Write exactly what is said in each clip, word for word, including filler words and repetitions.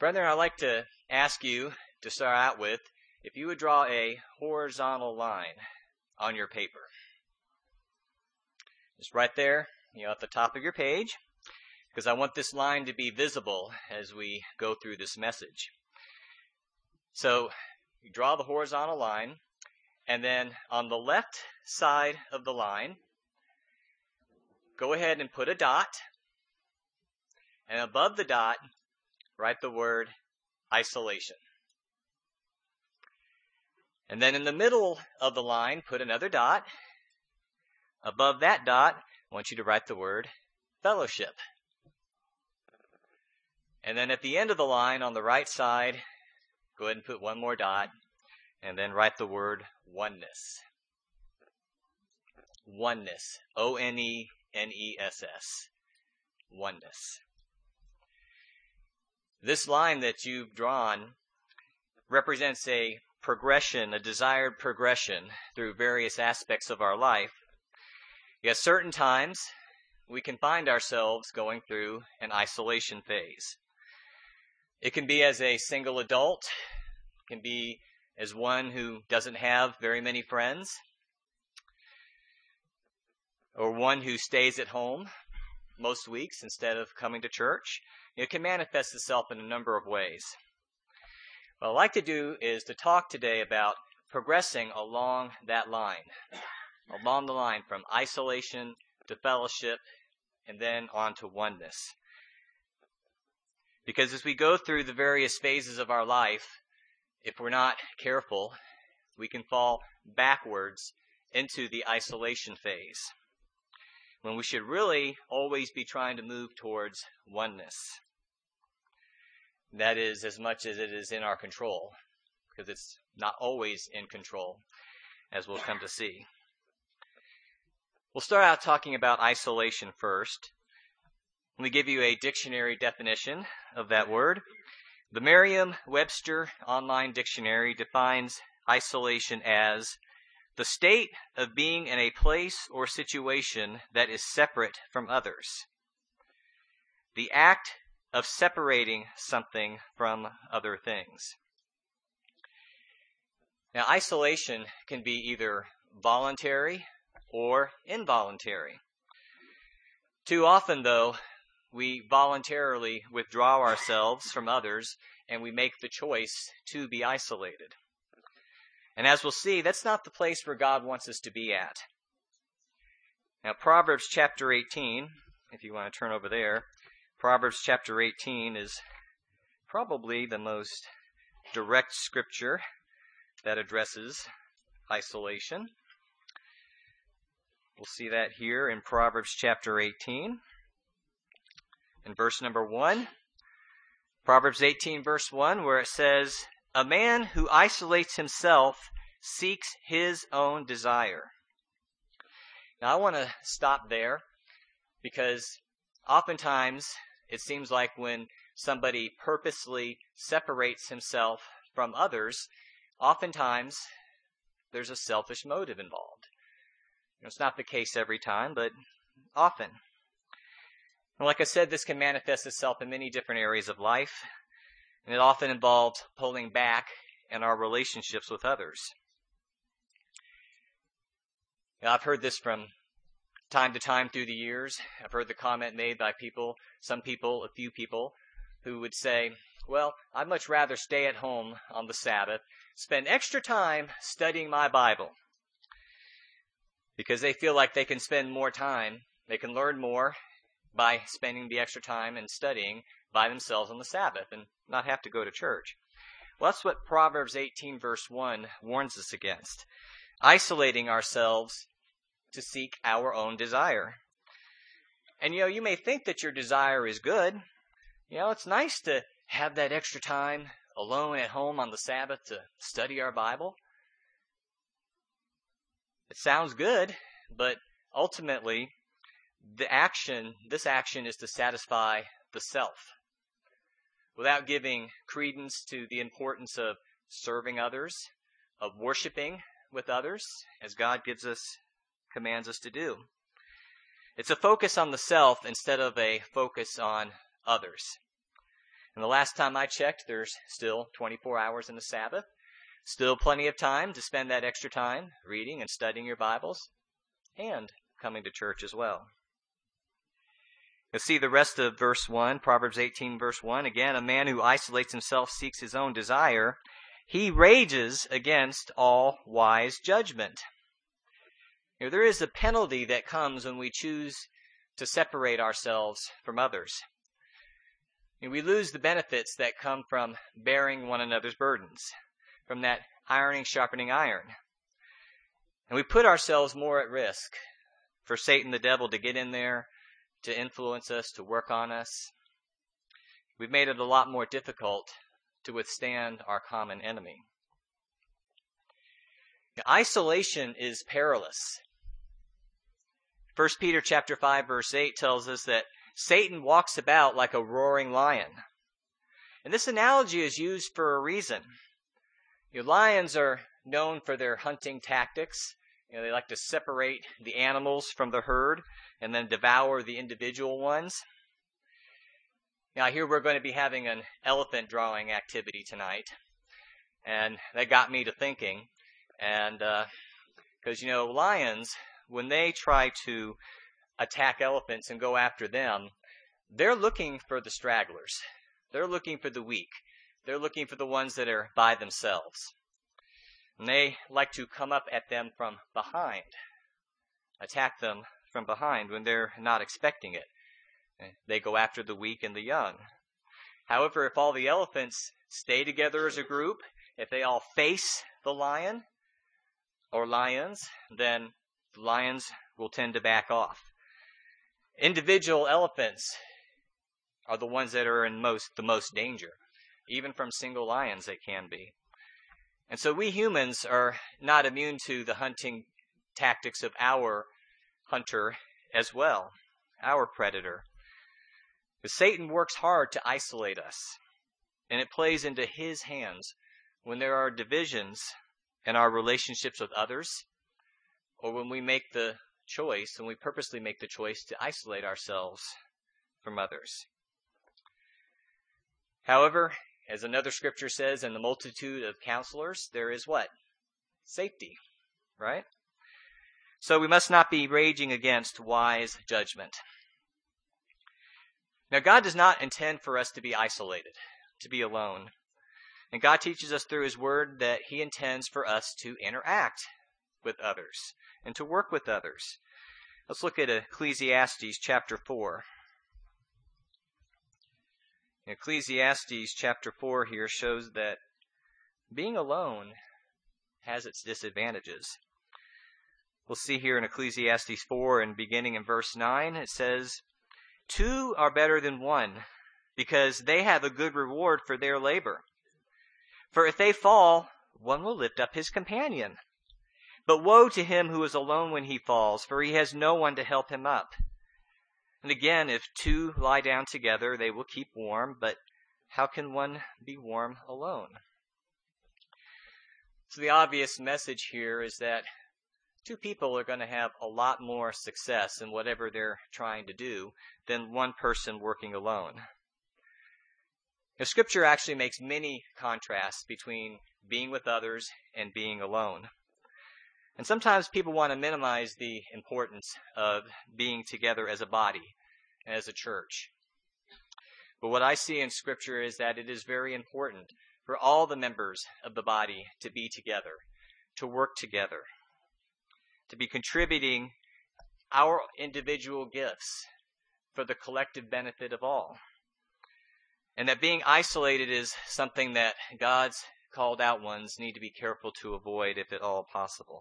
Brethren, I'd like to ask you to start out with, if you would draw a horizontal line on your paper. Just right there, you know, at the top of your page, because I want this line to be visible as we go through this message. So, you draw the horizontal line, and then on the left side of the line, go ahead and put a dot, and above the dot, write the word isolation. And then in the middle of the line, put another dot. Above that dot, I want you to write the word fellowship. And then at the end of the line on the right side, go ahead and put one more dot, and then write the word oneness. Oneness. O N E N E S S. Oneness. This line that you've drawn represents a progression, a desired progression through various aspects of our life. Yet certain times we can find ourselves going through an isolation phase. It can be as a single adult, it can be as one who doesn't have very many friends, or one who stays at home most weeks instead of coming to church. It can manifest itself in a number of ways. What I'd like to do is to talk today about progressing along that line, along the line from isolation to fellowship and then on to oneness. Because as we go through the various phases of our life, if we're not careful, we can fall backwards into the isolation phase, when we should really always be trying to move towards oneness. That is, as much as it is in our control, because it's not always in control, as we'll come to see. We'll start out talking about isolation first. Let me give you a dictionary definition of that word. The Merriam-Webster Online Dictionary defines isolation as the state of being in a place or situation that is separate from others. The act of separating something from other things. Now, isolation can be either voluntary or involuntary. Too often, though, we voluntarily withdraw ourselves from others and we make the choice to be isolated. And as we'll see, that's not the place where God wants us to be at. Now, Proverbs chapter eighteen, if you want to turn over there, Proverbs chapter eighteen is probably the most direct scripture that addresses isolation. We'll see that here in Proverbs chapter eighteen. In verse number one, Proverbs eighteen verse one, where it says, "A man who isolates himself seeks his own desire." Now I want to stop there, because oftentimes it seems like when somebody purposely separates himself from others, oftentimes there's a selfish motive involved. You know, it's not the case every time, but often. And like I said, this can manifest itself in many different areas of life, and it often involves pulling back in our relationships with others. Now, I've heard this from time to time through the years. I've heard the comment made by people, some people, a few people, who would say, well, I'd much rather stay at home on the Sabbath, spend extra time studying my Bible, because they feel like they can spend more time, they can learn more by spending the extra time and studying by themselves on the Sabbath and not have to go to church. Well, that's what Proverbs eighteen verse one warns us against. Isolating ourselves to seek our own desire. And you know, you may think that your desire is good. You know, it's nice to have that extra time alone at home on the Sabbath to study our Bible. It sounds good, but ultimately, the action, this action is to satisfy the self, without giving credence to the importance of serving others, of worshiping with others, as God gives us, commands us to do. It's a focus on the self instead of a focus on others. And the last time I checked, there's still twenty-four hours in the Sabbath. Still plenty of time to spend that extra time reading and studying your Bibles and coming to church as well. You'll see the rest of verse one, Proverbs eighteen, verse one. Again, a man who isolates himself seeks his own desire. He rages against all wise judgment. You know, there is a penalty that comes when we choose to separate ourselves from others. You know, we lose the benefits that come from bearing one another's burdens, from that ironing, sharpening iron. And we put ourselves more at risk for Satan, the devil, to get in there, to influence us, to work on us. We've made it a lot more difficult to withstand our common enemy. Now, isolation is perilous. First Peter chapter five, verse eight tells us that Satan walks about like a roaring lion. And this analogy is used for a reason. You know, lions are known for their hunting tactics. You know, they like to separate the animals from the herd and then devour the individual ones. Now, here we're going to be having an elephant drawing activity tonight. And that got me to thinking. And, because, uh, you know, lions, when they try to attack elephants and go after them, they're looking for the stragglers. They're looking for the weak. They're looking for the ones that are by themselves. And they like to come up at them from behind, attack them from behind when they're not expecting it. They go after the weak and the young. However, if all the elephants stay together as a group, if they all face the lion or lions, then the lions will tend to back off. Individual elephants are the ones that are in most the most danger. Even from single lions they can be. And so we humans are not immune to the hunting tactics of our hunter as well, our predator. But Satan works hard to isolate us, and it plays into his hands when there are divisions in our relationships with others, or when we make the choice, and we purposely make the choice to isolate ourselves from others. However, as another scripture says, in the multitude of counselors, there is what? Safety, right? So we must not be raging against wise judgment. Now, God does not intend for us to be isolated, to be alone. And God teaches us through His Word that He intends for us to interact with others and to work with others. Let's look at Ecclesiastes chapter four. Ecclesiastes chapter four here shows that being alone has its disadvantages. We'll see here in Ecclesiastes four, and beginning in verse nine, it says, "Two are better than one, because they have a good reward for their labor. For if they fall, one will lift up his companion. But woe to him who is alone when he falls, for he has no one to help him up. And again, if two lie down together, they will keep warm, but how can one be warm alone?" So the obvious message here is that two people are going to have a lot more success in whatever they're trying to do than one person working alone. Now, Scripture actually makes many contrasts between being with others and being alone. And sometimes people want to minimize the importance of being together as a body, as a church. But what I see in Scripture is that it is very important for all the members of the body to be together, to work together, to be contributing our individual gifts for the collective benefit of all. And that being isolated is something that God's called out ones need to be careful to avoid if at all possible.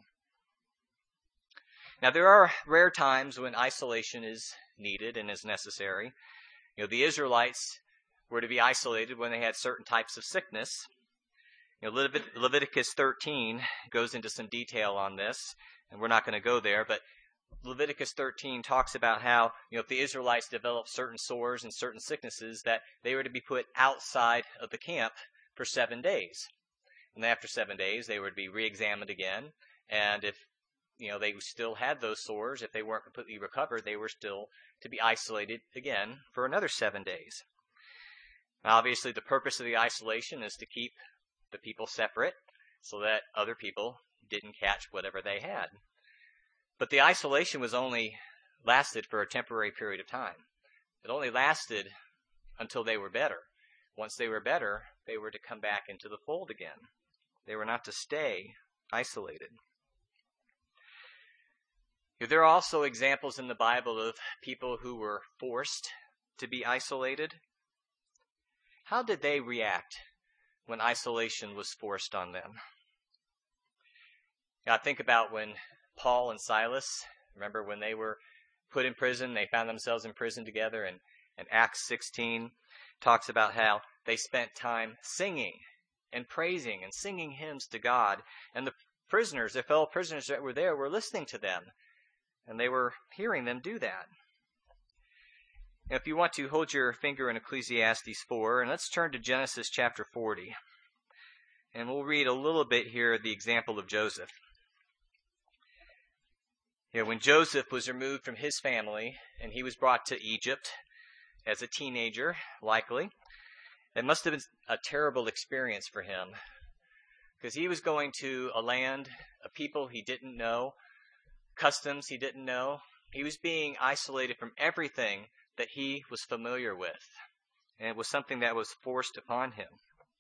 Now, there are rare times when isolation is needed and is necessary. You know, the Israelites were to be isolated when they had certain types of sickness. You know, Levit- Leviticus thirteen goes into some detail on this, and we're not going to go there, but Leviticus thirteen talks about how, you know, if the Israelites developed certain sores and certain sicknesses, that they were to be put outside of the camp for seven days. And after seven days, they were to be re-examined again, and if you know, they still had those sores, if they weren't completely recovered, they were still to be isolated again for another seven days. Obviously, the purpose of the isolation is to keep the people separate so that other people didn't catch whatever they had. But the isolation was only lasted for a temporary period of time. It only lasted until they were better. Once they were better, they were to come back into the fold again. They were not to stay isolated. There are also examples in the Bible of people who were forced to be isolated. How did they react when isolation was forced on them? Now, think about when Paul and Silas, remember when they were put in prison, they found themselves in prison together, and, and Acts sixteen talks about how they spent time singing and praising and singing hymns to God. And the prisoners, their fellow prisoners that were there, were listening to them, and they were hearing them do that. Now, if you want to, hold your finger in Ecclesiastes four, and let's turn to Genesis chapter forty. And we'll read a little bit here the example of Joseph. You know, when Joseph was removed from his family and he was brought to Egypt as a teenager, likely, it must have been a terrible experience for him, because he was going to a land, a people he didn't know, customs he didn't know. He was being isolated from everything that he was familiar with, and it was something that was forced upon him.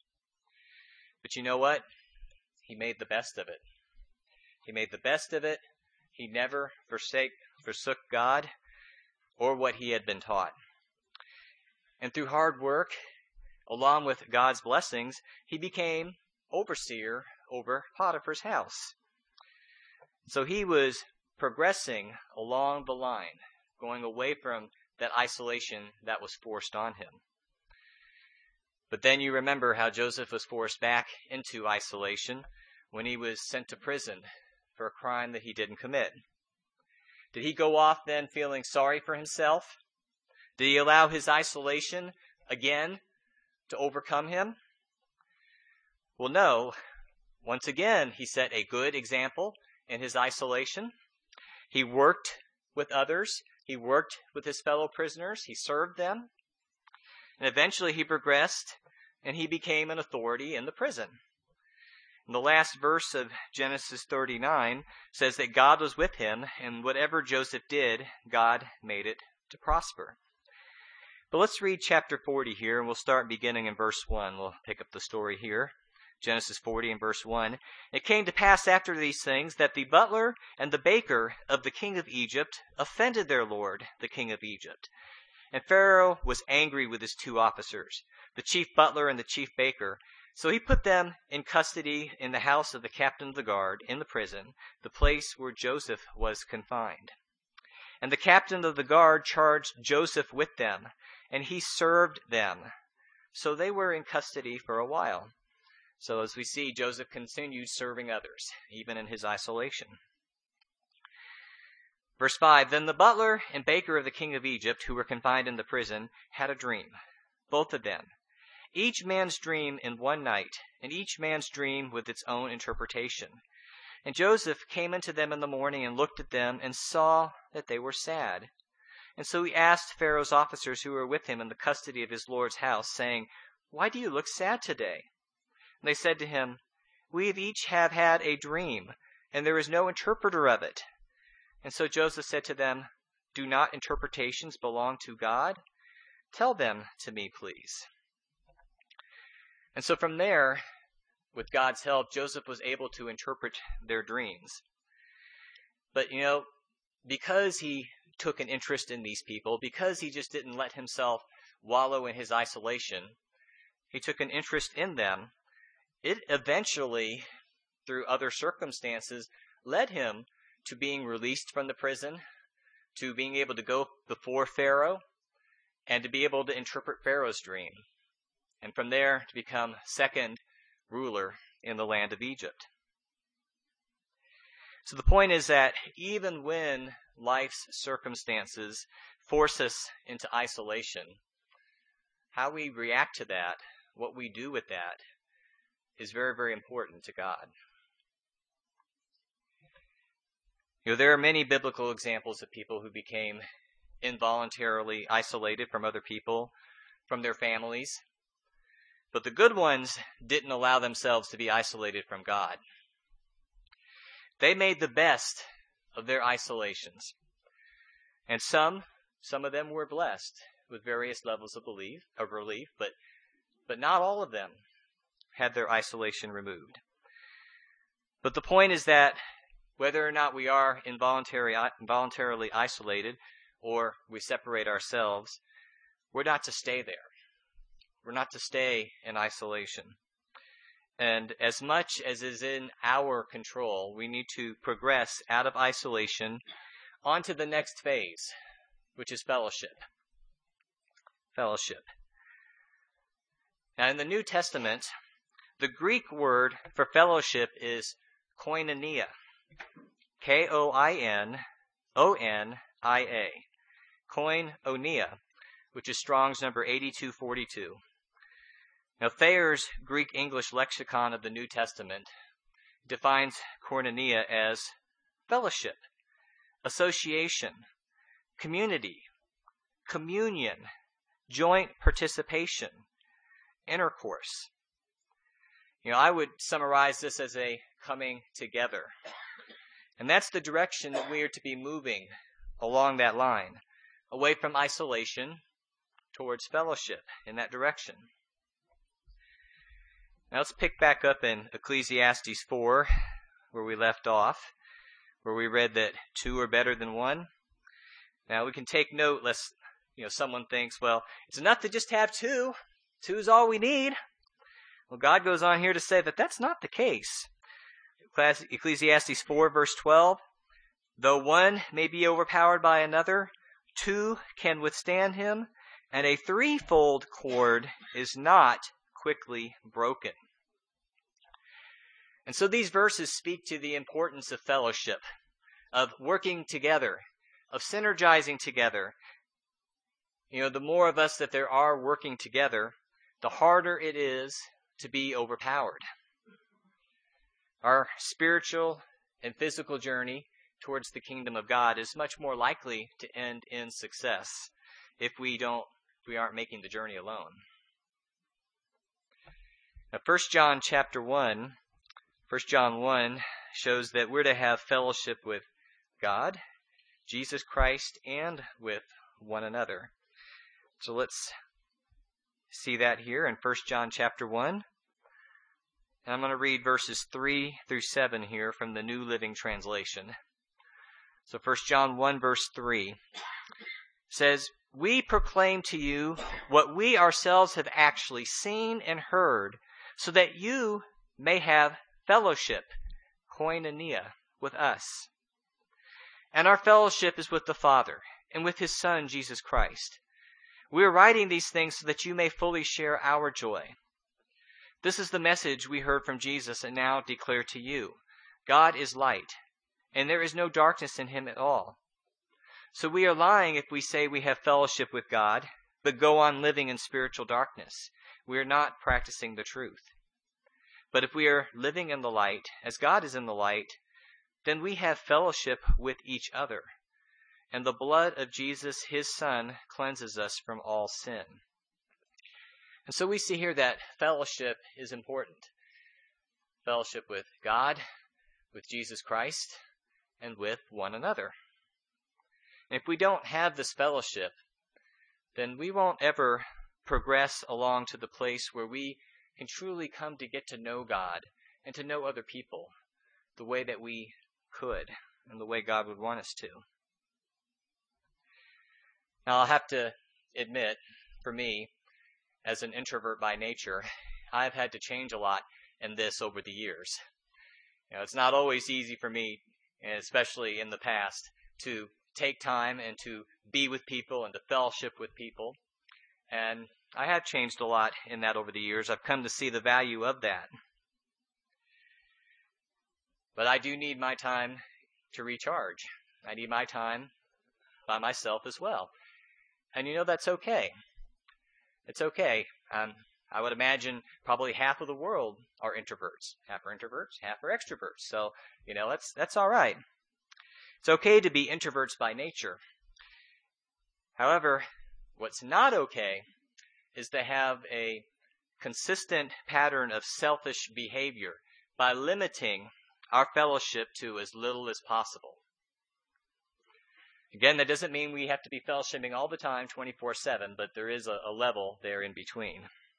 But you know what? He made the best of it. He made the best of it. He never forsake, forsook God or what he had been taught. And through hard work, along with God's blessings, he became overseer over Potiphar's house. So he was progressing along the line, going away from that isolation that was forced on him. But then you remember how Joseph was forced back into isolation when he was sent to prison for a crime that he didn't commit. Did he go off then feeling sorry for himself? Did he allow his isolation again to overcome him? Well, no. Once again, he set a good example in his isolation. He worked with others. He worked with his fellow prisoners. He served them. And eventually he progressed and he became an authority in the prison. And the last verse of Genesis thirty-nine says that God was with him, and whatever Joseph did, God made it to prosper. But let's read chapter forty here, and we'll start beginning in verse one. We'll pick up the story here. Genesis forty and verse one. It came to pass after these things that the butler and the baker of the king of Egypt offended their lord, the king of Egypt. And Pharaoh was angry with his two officers, the chief butler and the chief baker. So he put them in custody in the house of the captain of the guard, in the prison, the place where Joseph was confined. And the captain of the guard charged Joseph with them, and he served them. So they were in custody for a while. So as we see, Joseph continued serving others, even in his isolation. Verse five, Then the butler and baker of the king of Egypt, who were confined in the prison, had a dream, both of them. Each man's dream in one night, and each man's dream with its own interpretation. And Joseph came unto them in the morning and looked at them and saw that they were sad. And so he asked Pharaoh's officers who were with him in the custody of his lord's house, saying, Why do you look sad today? And they said to him, We have each have had a dream, and there is no interpreter of it. And so Joseph said to them, Do not interpretations belong to God? Tell them to me, please. And so from there, with God's help, Joseph was able to interpret their dreams. But, you know, because he took an interest in these people, because he just didn't let himself wallow in his isolation, he took an interest in them, it eventually, through other circumstances, led him to being released from the prison, to being able to go before Pharaoh, and to be able to interpret Pharaoh's dream. And from there, to become second ruler in the land of Egypt. So the point is that even when life's circumstances force us into isolation, how we react to that, what we do with that, is very, very important to God. You know, there are many biblical examples of people who became involuntarily isolated from other people, from their families. But the good ones didn't allow themselves to be isolated from God. They made the best of their isolations. And some, some of them were blessed with various levels of belief, of relief, but, but not all of them had their isolation removed. But the point is that whether or not we are involuntary, involuntarily isolated or we separate ourselves, we're not to stay there. We're not to stay in isolation. And as much as is in our control, we need to progress out of isolation onto the next phase, which is fellowship. Fellowship. Now, in the New Testament, the Greek word for fellowship is koinonia. K O I N O N I A. Koinonia, which is Strong's number eighty-two forty-two. Now, Thayer's Greek-English lexicon of the New Testament defines koinonia as fellowship, association, community, communion, joint participation, intercourse. You know, I would summarize this as a coming together. And that's the direction that we are to be moving along that line, away from isolation towards fellowship in that direction. Now let's pick back up in Ecclesiastes four, where we left off, where we read that two are better than one. Now we can take note lest, you know, someone thinks, well, it's enough to just have two. Two is all we need. Well, God goes on here to say that that's not the case. Ecclesiastes four, verse twelve, though one may be overpowered by another, two can withstand him, and a threefold cord is not quickly broken. And so these verses speak to the importance of fellowship, of working together, of synergizing together. You know, the more of us that there are working together, the harder it is to be overpowered. Our spiritual and physical journey towards the kingdom of God is much more likely to end in success if we don't, if we aren't making the journey alone. Now, First John chapter one, First John one shows that we're to have fellowship with God, Jesus Christ, and with one another. So let's see that here in First John chapter one. And I'm going to read verses three through seven here from the New Living Translation. So First John one verse three says, we proclaim to you what we ourselves have actually seen and heard, so that you may have fellowship, koinonia, with us. And our fellowship is with the Father and with His Son, Jesus Christ. We are writing these things so that you may fully share our joy. This is the message we heard from Jesus and now declare to you. God is light, and there is no darkness in Him at all. So we are lying if we say we have fellowship with God, but go on living in spiritual darkness. We are not practicing the truth. But if we are living in the light, as God is in the light, then we have fellowship with each other. And the blood of Jesus, His Son, cleanses us from all sin. And so we see here that fellowship is important. Fellowship with God, with Jesus Christ, and with one another. And if we don't have this fellowship, then we won't ever progress along to the place where we can truly come to get to know God and to know other people the way that we could and the way God would want us to. Now, I'll have to admit, for me, as an introvert by nature, I've had to change a lot in this over the years. You know, it's not always easy for me, and especially in the past, to take time and to be with people and to fellowship with people. And I have changed a lot in that over the years. I've come to see the value of that. But I do need my time to recharge. I need my time by myself as well. And you know, that's okay. It's okay. Um, I would imagine probably half of the world are introverts. Half are introverts, half are extroverts. So, you know, that's that's all right. It's okay to be introverts by nature. However, what's not okay is to have a consistent pattern of selfish behavior by limiting our fellowship to as little as possible. Again, that doesn't mean we have to be fellowshipping all the time, twenty-four seven, but there is a, a level there in between.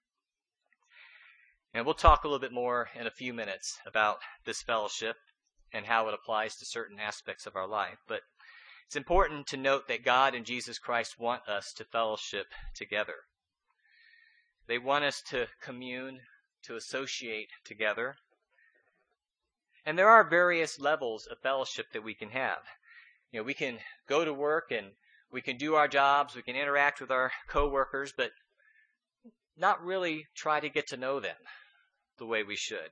And we'll talk a little bit more in a few minutes about this fellowship and how it applies to certain aspects of our life. But it's important to note that God and Jesus Christ want us to fellowship together. They want us to commune, to associate together. And there are various levels of fellowship that we can have. You know, we can go to work and we can do our jobs, we can interact with our coworkers, but not really try to get to know them the way we should.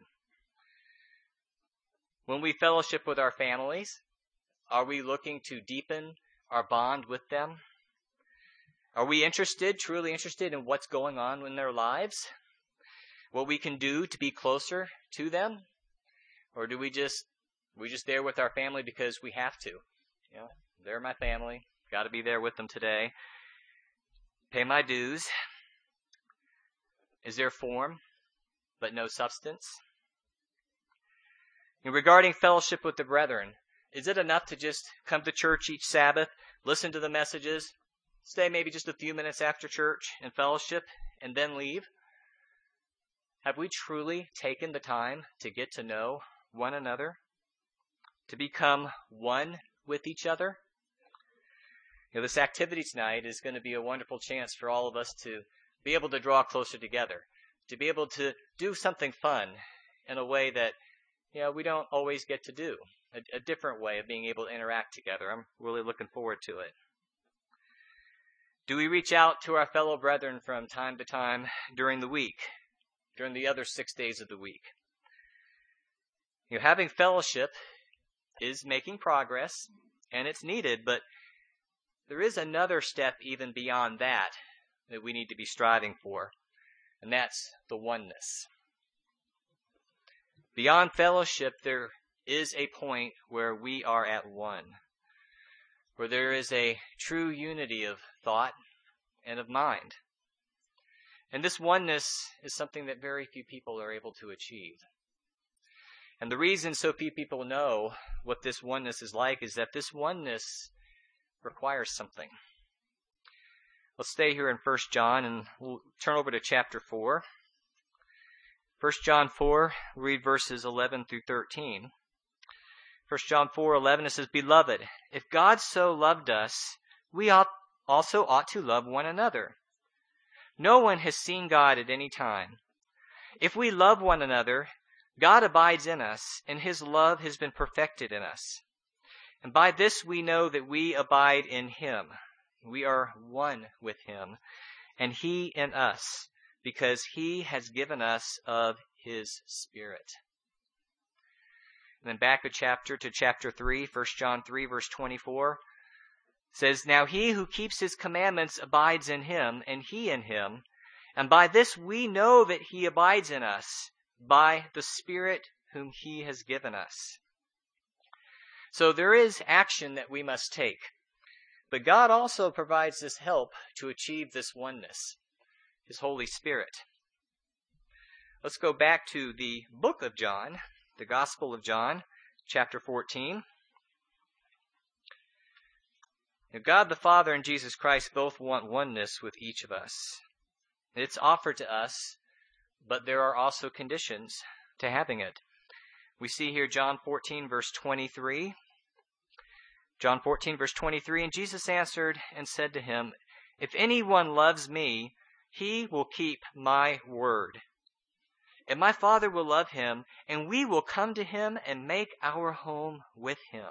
When we fellowship with our families, are we looking to deepen our bond with them? Are we interested, truly interested in what's going on in their lives? What we can do to be closer to them? Or do we just, we just there with our family because we have to? You know, they're my family. Got to be there with them today. Pay my dues. Is there form, but no substance? And regarding fellowship with the brethren, is it enough to just come to church each Sabbath, listen to the messages, stay maybe just a few minutes after church and fellowship, and then leave? Have we truly taken the time to get to know one another? To become one with each other? You know, this activity tonight is going to be a wonderful chance for all of us to be able to draw closer together, to be able to do something fun in a way that, you know, we don't always get to do, a, a different way of being able to interact together. I'm really looking forward to it. Do we reach out to our fellow brethren from time to time during the week, during the other six days of the week? You know, having fellowship is making progress, and it's needed, but there is another step even beyond that that we need to be striving for, and that's the oneness. Beyond fellowship, there is a point where we are at one, where there is a true unity of thought and of mind. And this oneness is something that very few people are able to achieve. And the reason so few people know what this oneness is like is that this oneness requires something. Let's stay here in First John and we'll turn over to chapter four. First John four, read verses eleven through thirteen. First John four eleven, it says, "Beloved, if God so loved us, we ought also ought to love one another. No one has seen God at any time. If we love one another, God abides in us, and his love has been perfected in us. And by this we know that we abide in him. We are one with him, and he in us, because he has given us of his Spirit." And then back a chapter to chapter three, First John three, verse twenty-four, says, "Now he who keeps his commandments abides in him, and he in him. And by this we know that he abides in us, by the Spirit whom he has given us." So there is action that we must take. But God also provides this help to achieve this oneness, his Holy Spirit. Let's go back to the book of John, the Gospel of John, chapter fourteen. Now, God the Father and Jesus Christ both want oneness with each of us. It's offered to us, but there are also conditions to having it. We see here John fourteen, verse twenty-three. John fourteen, verse twenty-three, "And Jesus answered and said to him, If anyone loves me, he will keep my word. And my Father will love him, and we will come to him and make our home with him."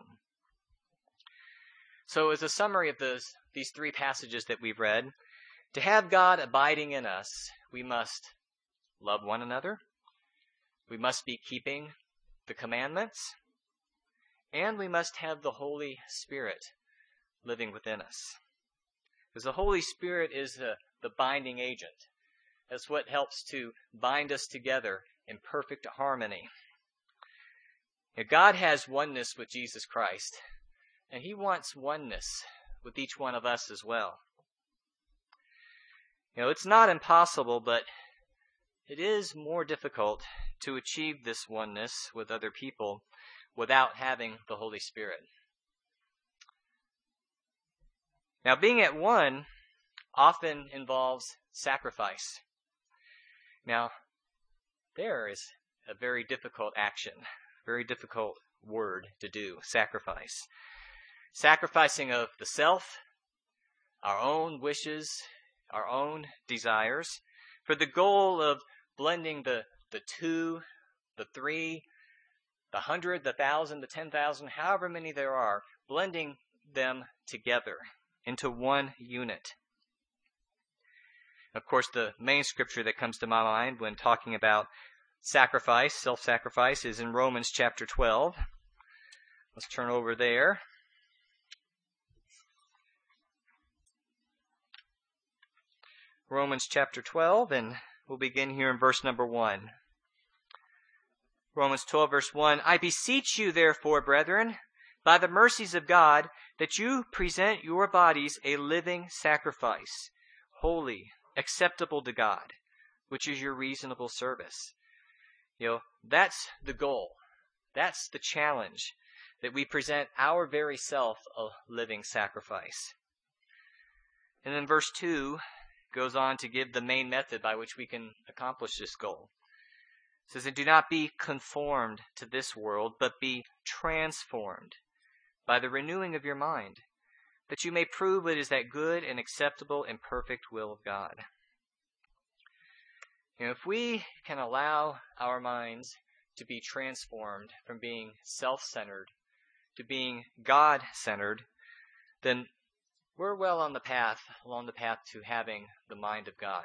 So as a summary of those, these three passages that we've read, to have God abiding in us, we must love one another. We must be keeping the commandments. And we must have the Holy Spirit living within us. Because the Holy Spirit is the, the binding agent. That's what helps to bind us together in perfect harmony. Now, God has oneness with Jesus Christ, and he wants oneness with each one of us as well. You know, it's not impossible, but it is more difficult to achieve this oneness with other people without having the Holy Spirit. Now, being at one often involves sacrifice. Now, there is a very difficult action, very difficult word to do, sacrifice. Sacrificing of the self, our own wishes, our own desires, for the goal of blending the, the two, the three, the hundred, the thousand, the ten thousand, however many there are, blending them together into one unit. Of course, the main scripture that comes to my mind when talking about sacrifice, self-sacrifice, is in Romans chapter twelve. Let's turn over there. Romans chapter twelve, and we'll begin here in verse number one. Romans twelve, verse one, I beseech you, therefore, brethren, by the mercies of God, that you present your bodies a living sacrifice, holy, acceptable to God, which is your reasonable service. You know, that's the goal. That's the challenge, that we present our very self a living sacrifice. And then verse two goes on to give the main method by which we can accomplish this goal. It says, and do not be conformed to this world, but be transformed by the renewing of your mind, that you may prove what is that good and acceptable and perfect will of God. You know, if we can allow our minds to be transformed from being self-centered to being God-centered, then we're well on the path, along the path to having the mind of God.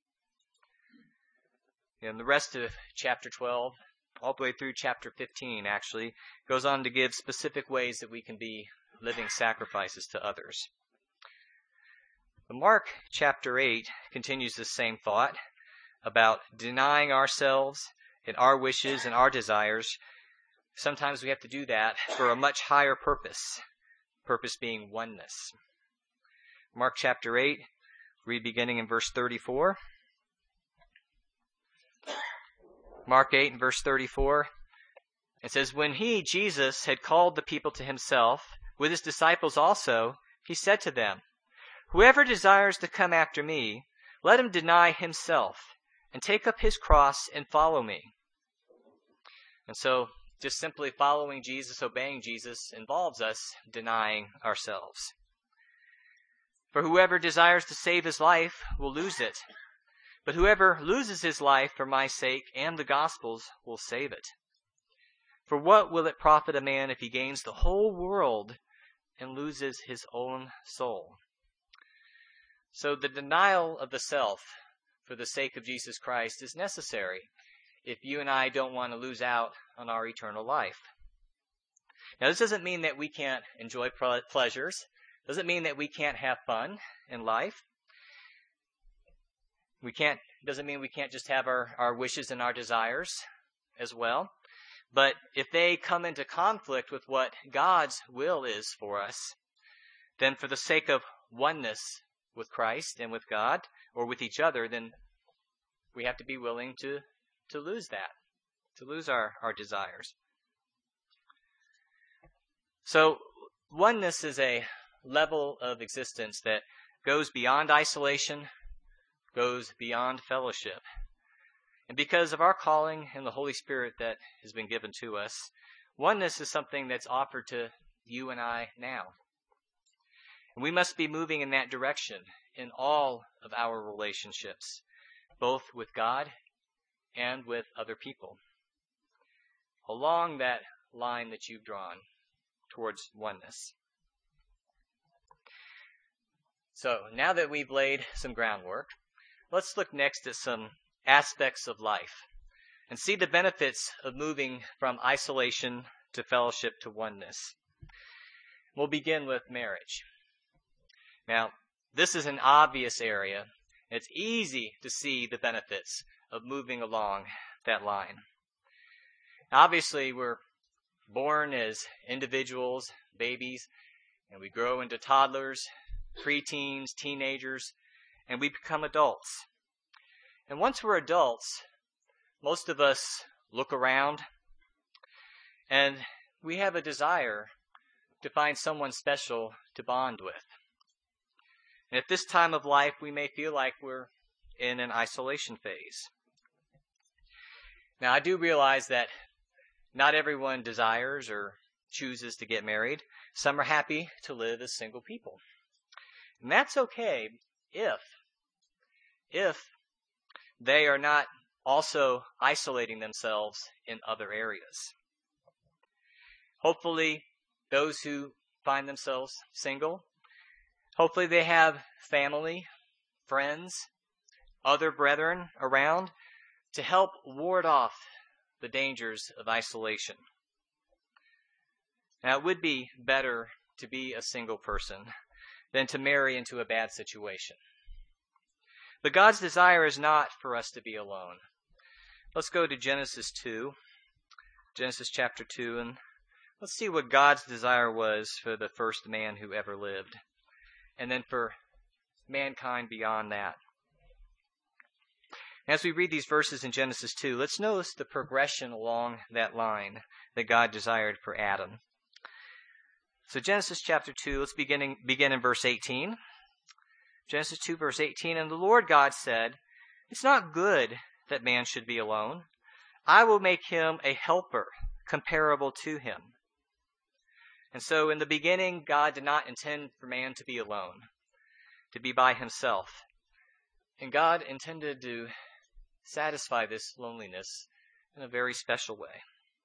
And the rest of chapter twelve, all the way through chapter fifteen, actually, goes on to give specific ways that we can be living sacrifices to others. But Mark chapter eight continues this same thought about denying ourselves and our wishes and our desires. Sometimes we have to do that for a much higher purpose, purpose being oneness. Mark chapter eight, read beginning in verse thirty-four. Mark eight and verse thirty-four, it says, when he, Jesus, had called the people to himself, with his disciples also, he said to them, whoever desires to come after me, let him deny himself, and take up his cross and follow me. And so, just simply following Jesus, obeying Jesus, involves us denying ourselves. For whoever desires to save his life will lose it. But whoever loses his life for my sake and the gospel's will save it. For what will it profit a man if he gains the whole world and loses his own soul? So the denial of the self for the sake of Jesus Christ is necessary if you and I don't want to lose out on our eternal life. Now, this doesn't mean that we can't enjoy pleasures. Doesn't mean that we can't have fun in life. We can't, doesn't mean we can't just have our, our wishes and our desires as well. But if they come into conflict with what God's will is for us, then for the sake of oneness with Christ and with God, or with each other, then we have to be willing to, to lose that, to lose our, our desires. So oneness is a level of existence that goes beyond isolation, goes beyond fellowship. And because of our calling and the Holy Spirit that has been given to us, oneness is something that's offered to you and I now. And we must be moving in that direction in all of our relationships, both with God and with other people, along that line that you've drawn towards oneness. So now that we've laid some groundwork, let's look next at some aspects of life and see the benefits of moving from isolation to fellowship to oneness. We'll begin with marriage. Now, this is an obvious area. It's easy to see the benefits of moving along that line. Obviously, we're born as individuals, babies, and we grow into toddlers, preteens, teenagers, and we become adults. And once we're adults, most of us look around and we have a desire to find someone special to bond with. And at this time of life, we may feel like we're in an isolation phase. Now, I do realize that not everyone desires or chooses to get married. Some are happy to live as single people. And that's okay if, if they are not also isolating themselves in other areas. Hopefully, those who find themselves single, hopefully they have family, friends, other brethren around to help ward off the dangers of isolation. Now, it would be better to be a single person than to marry into a bad situation. But God's desire is not for us to be alone. Let's go to Genesis two, Genesis chapter two, and let's see what God's desire was for the first man who ever lived, and then for mankind beyond that. As we read these verses in Genesis two, let's notice the progression along that line that God desired for Adam. So Genesis chapter two, let's begin, begin in verse eighteen. Genesis two, verse eighteen, and the Lord God said, "It's not good that man should be alone. I will make him a helper comparable to him." And so in the beginning, God did not intend for man to be alone, to be by himself. And God intended to satisfy this loneliness in a very special way.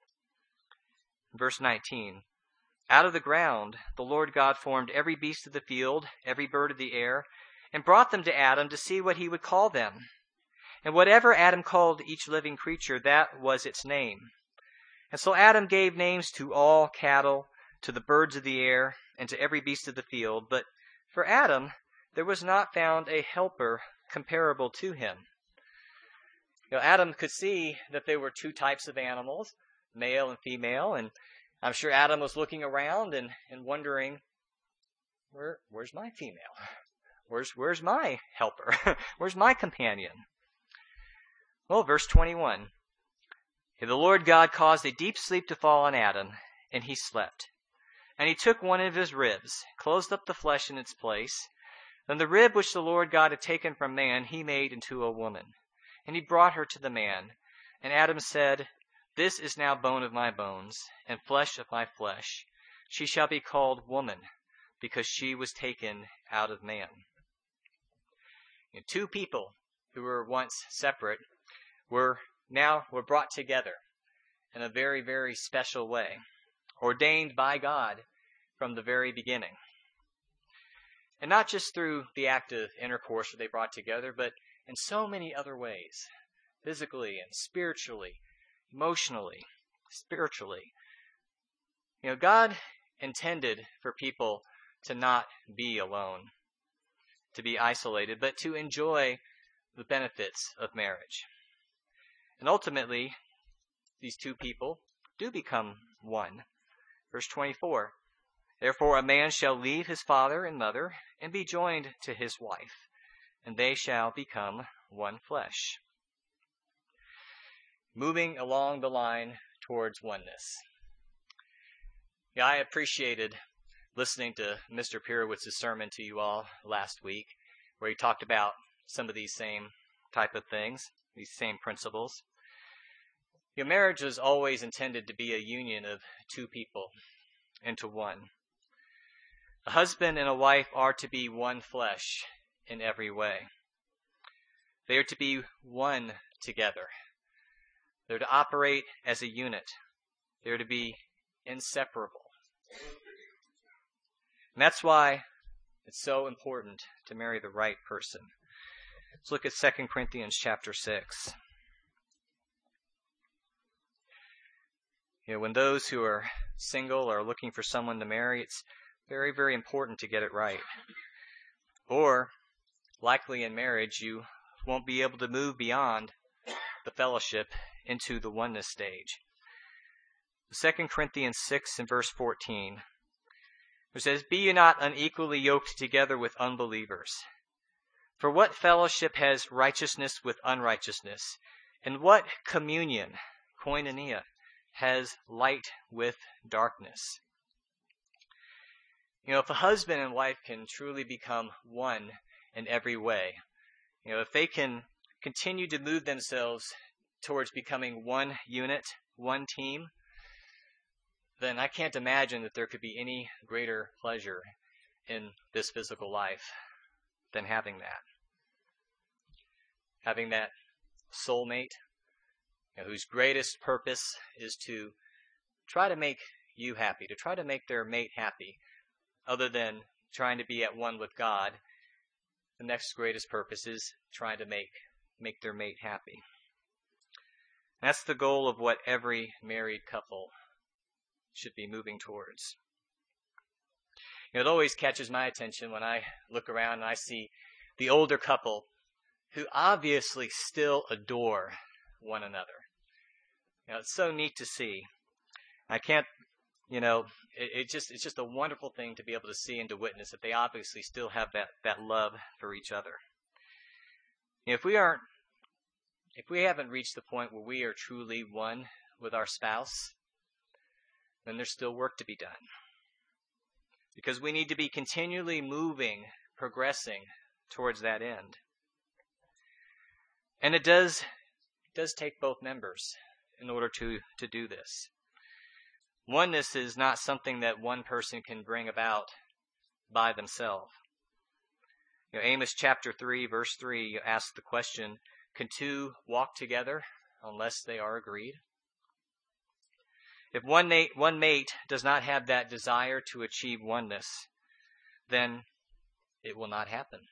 Verse nineteen, out of the ground the Lord God formed every beast of the field, every bird of the air, and brought them to Adam to see what he would call them. And whatever Adam called each living creature, that was its name. And so Adam gave names to all cattle, to the birds of the air, and to every beast of the field. But for Adam there was not found a helper comparable to him. You know, Adam could see that there were two types of animals, male and female, and I'm sure Adam was looking around and, and wondering, Where, where's my female? Where's, where's my helper? Where's my companion? Well, verse twenty-one. The Lord God caused a deep sleep to fall on Adam, and he slept. And he took one of his ribs, closed up the flesh in its place. Then the rib which the Lord God had taken from man, he made into a woman. And he brought her to the man. And Adam said, "This is now bone of my bones, and flesh of my flesh. She shall be called woman, because she was taken out of man." And two people who were once separate were now were brought together in a very, very special way, ordained by God from the very beginning. And not just through the act of intercourse that they brought together, but in so many other ways, physically and spiritually, emotionally, spiritually. You know, God intended for people to not be alone, to be isolated, but to enjoy the benefits of marriage. And ultimately, these two people do become one. Verse twenty-four, therefore a man shall leave his father and mother and be joined to his wife, and they shall become one flesh. Moving along the line towards oneness. Yeah, I appreciated listening to Mister Pirowitz's sermon to you all last week, where he talked about some of these same type of things, these same principles. Your marriage was always intended to be a union of two people into one. A husband and a wife are to be one flesh in every way. They are to be one together. They're to operate as a unit. They're to be inseparable. And that's why it's so important to marry the right person. Let's look at Second Corinthians chapter six. You know, when those who are single are looking for someone to marry, it's very, very important to get it right. Or, likely in marriage, you won't be able to move beyond the fellowship into the oneness stage. Second Corinthians six and verse fourteen, it says, "Be ye not unequally yoked together with unbelievers. For what fellowship has righteousness with unrighteousness? And what communion, koinonia, has light with darkness? You know, if a husband and wife can truly become one in every way, you know, if they can continue to move themselves towards becoming one unit, one team, then I can't imagine that there could be any greater pleasure in this physical life than having that. Having that soulmate, you know, whose greatest purpose is to try to make you happy, to try to make their mate happy, other than trying to be at one with God. The next greatest purpose is trying to make, make their mate happy. That's the goal of what every married couple should be moving towards. You know, it always catches my attention when I look around and I see the older couple who obviously still adore one another. You know, it's so neat to see. I can't, you know, it, it just it's just a wonderful thing to be able to see and to witness that they obviously still have that, that love for each other. You know, if we aren't, if we haven't reached the point where we are truly one with our spouse, then there's still work to be done. Because we need to be continually moving, progressing towards that end. And it does, it does take both members in order to, to do this. Oneness is not something that one person can bring about by themselves. You know, Amos chapter three, verse three asks the question, can two walk together unless they are agreed? If one mate, one mate does not have that desire to achieve oneness, then it will not happen.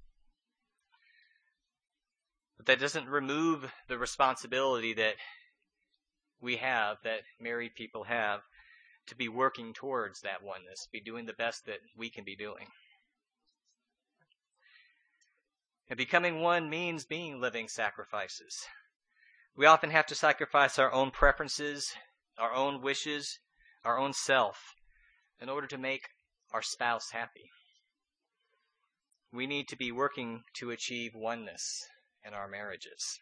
But that doesn't remove the responsibility that we have, that married people have, to be working towards that oneness, be doing the best that we can be doing. And becoming one means being living sacrifices. We often have to sacrifice our own preferences, our own wishes, our own self, in order to make our spouse happy. We need to be working to achieve oneness in our marriages.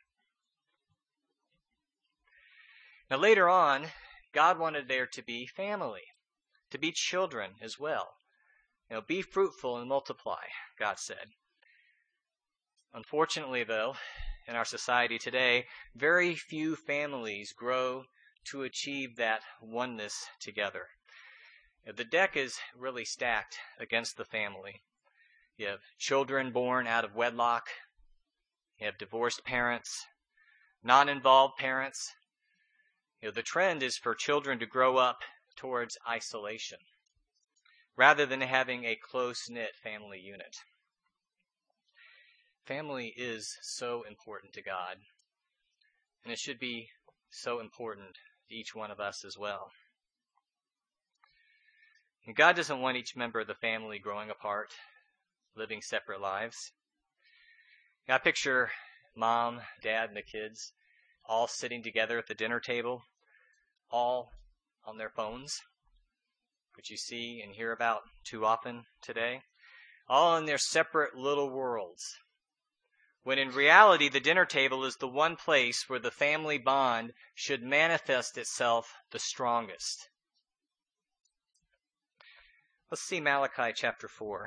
Now later on, God wanted there to be family, to be children as well. You know, be fruitful and multiply, God said. Unfortunately, though, in our society today, very few families grow to achieve that oneness together. The deck is really stacked against the family. You have children born out of wedlock. You have divorced parents, non-involved parents. You know, the trend is for children to grow up towards isolation, rather than having a close-knit family unit. Family is so important to God, and it should be so important to each one of us as well. And God doesn't want each member of the family growing apart, living separate lives. I picture mom, dad, and the kids all sitting together at the dinner table, all on their phones, which you see and hear about too often today, all in their separate little worlds. When in reality, the dinner table is the one place where the family bond should manifest itself the strongest. Let's see Malachi chapter four.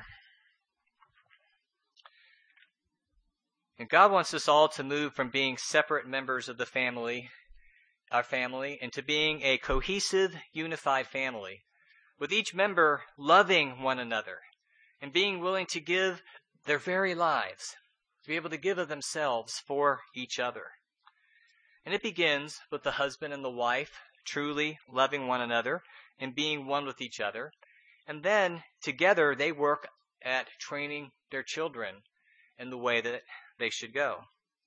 And God wants us all to move from being separate members of the family, our family, into being a cohesive, unified family, with each member loving one another and being willing to give their very lives, to be able to give of themselves for each other. And it begins with the husband and the wife truly loving one another and being one with each other. And then together they work at training their children in the way that they should go.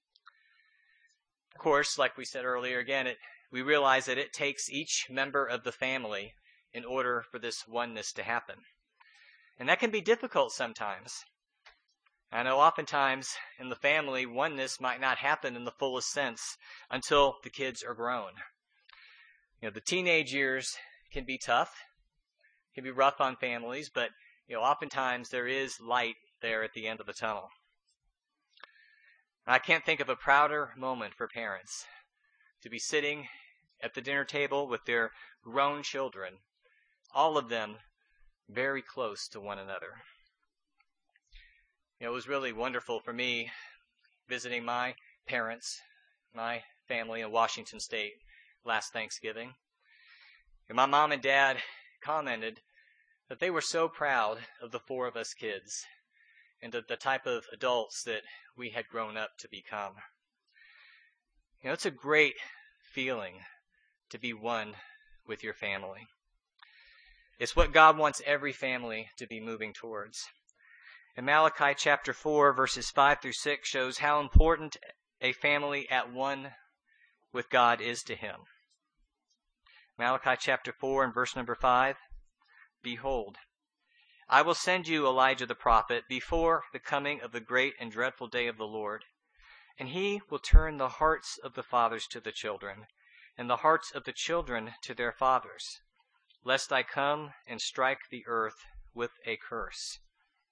Of course, like we said earlier, again, it, we realize that it takes each member of the family in order for this oneness to happen. And that can be difficult sometimes. I know oftentimes in the family, oneness might not happen in the fullest sense until the kids are grown. You know, the teenage years can be tough, can be rough on families, but you know, oftentimes there is light there at the end of the tunnel. I can't think of a prouder moment for parents to be sitting at the dinner table with their grown children, all of them very close to one another. You know, it was really wonderful for me visiting my parents, my family in Washington State last Thanksgiving. And my mom and dad commented that they were so proud of the four of us kids and of the type of adults that we had grown up to become. You know, it's a great feeling to be one with your family. It's what God wants every family to be moving towards. And Malachi chapter four, verses five through six shows how important a family at one with God is to him. Malachi chapter four and verse number five, Behold, I will send you Elijah the prophet before the coming of the great and dreadful day of the Lord, and he will turn the hearts of the fathers to the children, and the hearts of the children to their fathers, lest I come and strike the earth with a curse.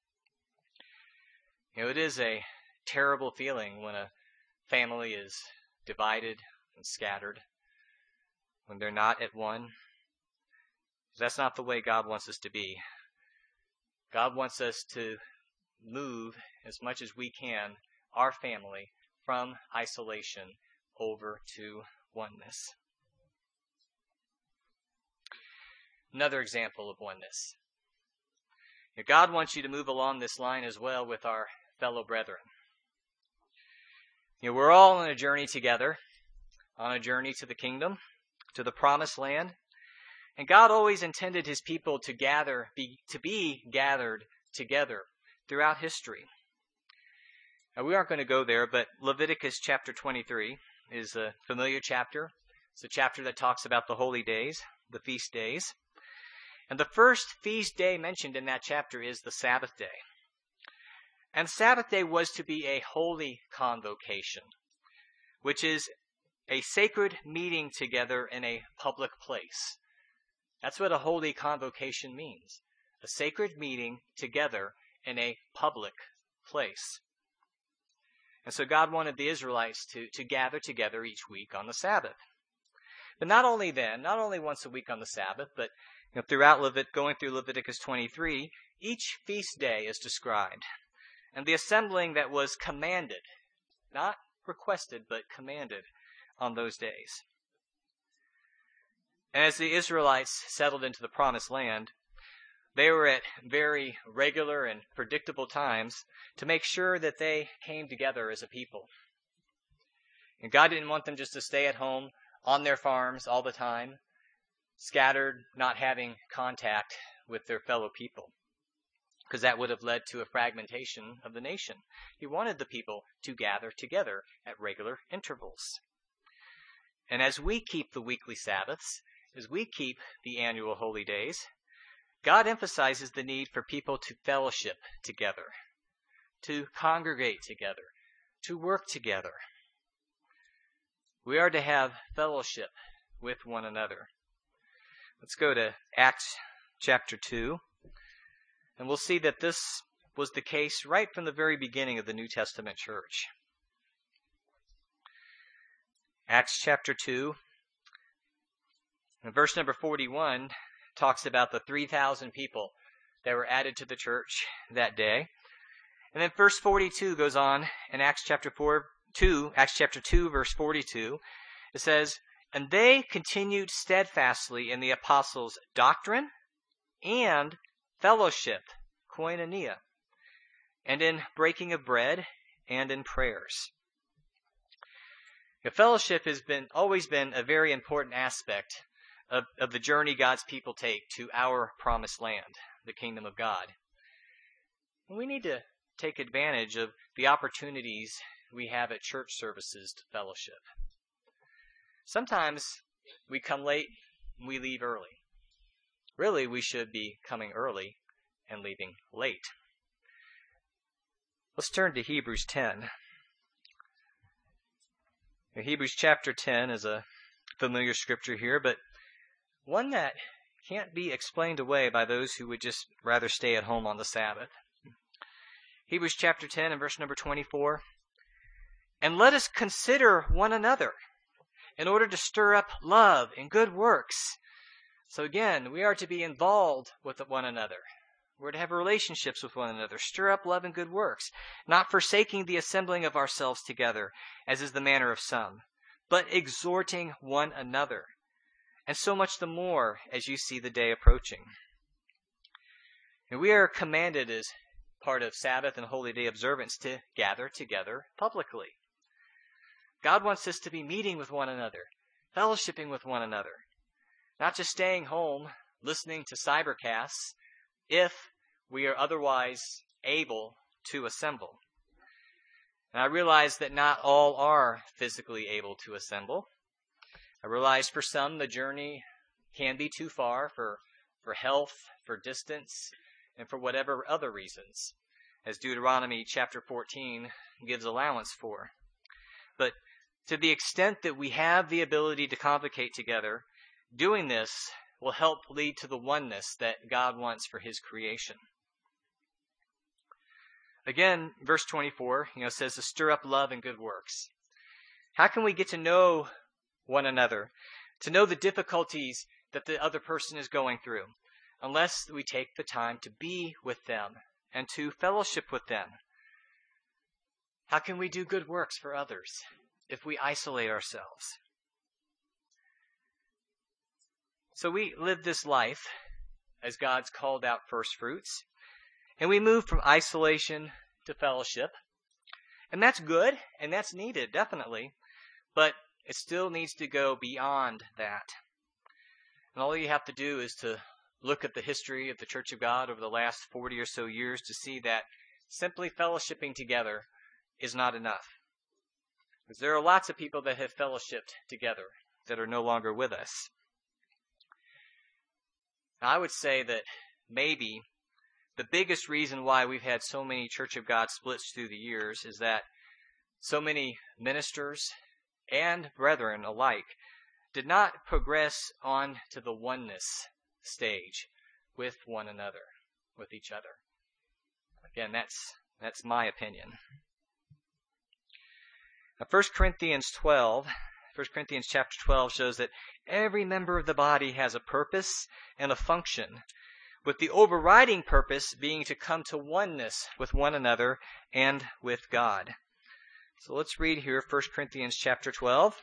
You know, it is a terrible feeling when a family is divided and scattered, when they're not at one. That's not the way God wants us to be. God wants us to move as much as we can, our family, from isolation over to oneness. Another example of oneness. Now, God wants you to move along this line as well with our fellow brethren. You know, we're all on a journey together, on a journey to the kingdom, to the promised land. And God always intended his people to gather, be, to be gathered together throughout history. Now, we aren't going to go there, but Leviticus chapter twenty-three is a familiar chapter. It's a chapter that talks about the holy days, the feast days. And the first feast day mentioned in that chapter is the Sabbath day. And Sabbath day was to be a holy convocation, which is a sacred meeting together in a public place. That's what a holy convocation means. A sacred meeting together in a public place. And so God wanted the Israelites to, to gather together each week on the Sabbath. But not only then, not only once a week on the Sabbath, but you know, throughout Levit- going through Leviticus twenty-three, each feast day is described. And the assembling that was commanded, not requested, but commanded on those days. And as the Israelites settled into the promised land, they were at very regular and predictable times to make sure that they came together as a people. And God didn't want them just to stay at home on their farms all the time, scattered, not having contact with their fellow people, because that would have led to a fragmentation of the nation. He wanted the people to gather together at regular intervals. And as we keep the weekly Sabbaths, as we keep the annual holy days, God emphasizes the need for people to fellowship together, to congregate together, to work together. We are to have fellowship with one another. Let's go to Acts chapter two, and we'll see that this was the case right from the very beginning of the New Testament church. Acts chapter two, and verse number forty-one talks about the three thousand people that were added to the church that day. And then verse forty-two goes on in Acts chapter four, two, Acts chapter two, verse forty-two. It says, And they continued steadfastly in the apostles' doctrine and fellowship, koinonia, and in breaking of bread and in prayers. The fellowship has been always been a very important aspect of, of the journey God's people take to our promised land, the kingdom of God. And we need to take advantage of the opportunities we have at church services to fellowship. Sometimes we come late and we leave early. Really, we should be coming early and leaving late. Let's turn to Hebrews ten. Now, Hebrews chapter ten is a familiar scripture here, but one that can't be explained away by those who would just rather stay at home on the Sabbath. Hebrews chapter ten and verse number twenty-four. And let us consider one another in order to stir up love and good works. So again, we are to be involved with one another. We're to have relationships with one another, stir up love and good works, not forsaking the assembling of ourselves together, as is the manner of some, but exhorting one another, and so much the more as you see the day approaching. And we are commanded as part of Sabbath and holy day observance to gather together publicly. God wants us to be meeting with one another, fellowshipping with one another, not just staying home, listening to cybercasts, if we are otherwise able to assemble. And I realize that not all are physically able to assemble. I realize for some the journey can be too far for, for health, for distance, and for whatever other reasons, as Deuteronomy chapter fourteen gives allowance for. But to the extent that we have the ability to convocate together, doing this will help lead to the oneness that God wants for his creation. Again, verse twenty-four, you know, says to stir up love and good works. How can we get to know one another, to know the difficulties that the other person is going through, unless we take the time to be with them and to fellowship with them? How can we do good works for others if we isolate ourselves? So we live this life as God's called out first fruits, and we move from isolation to fellowship. And that's good, and that's needed, definitely, but it still needs to go beyond that. And all you have to do is to look at the history of the Church of God over the last forty or so years to see that simply fellowshipping together is not enough. Because there are lots of people that have fellowshipped together that are no longer with us. I would say that maybe the biggest reason why we've had so many Church of God splits through the years is that so many ministers and brethren alike did not progress on to the oneness stage with one another, with each other. Again, that's that's my opinion. Now, First Corinthians twelve, First Corinthians chapter twelve shows that every member of the body has a purpose and a function, with the overriding purpose being to come to oneness with one another and with God. So let's read here First Corinthians chapter twelve.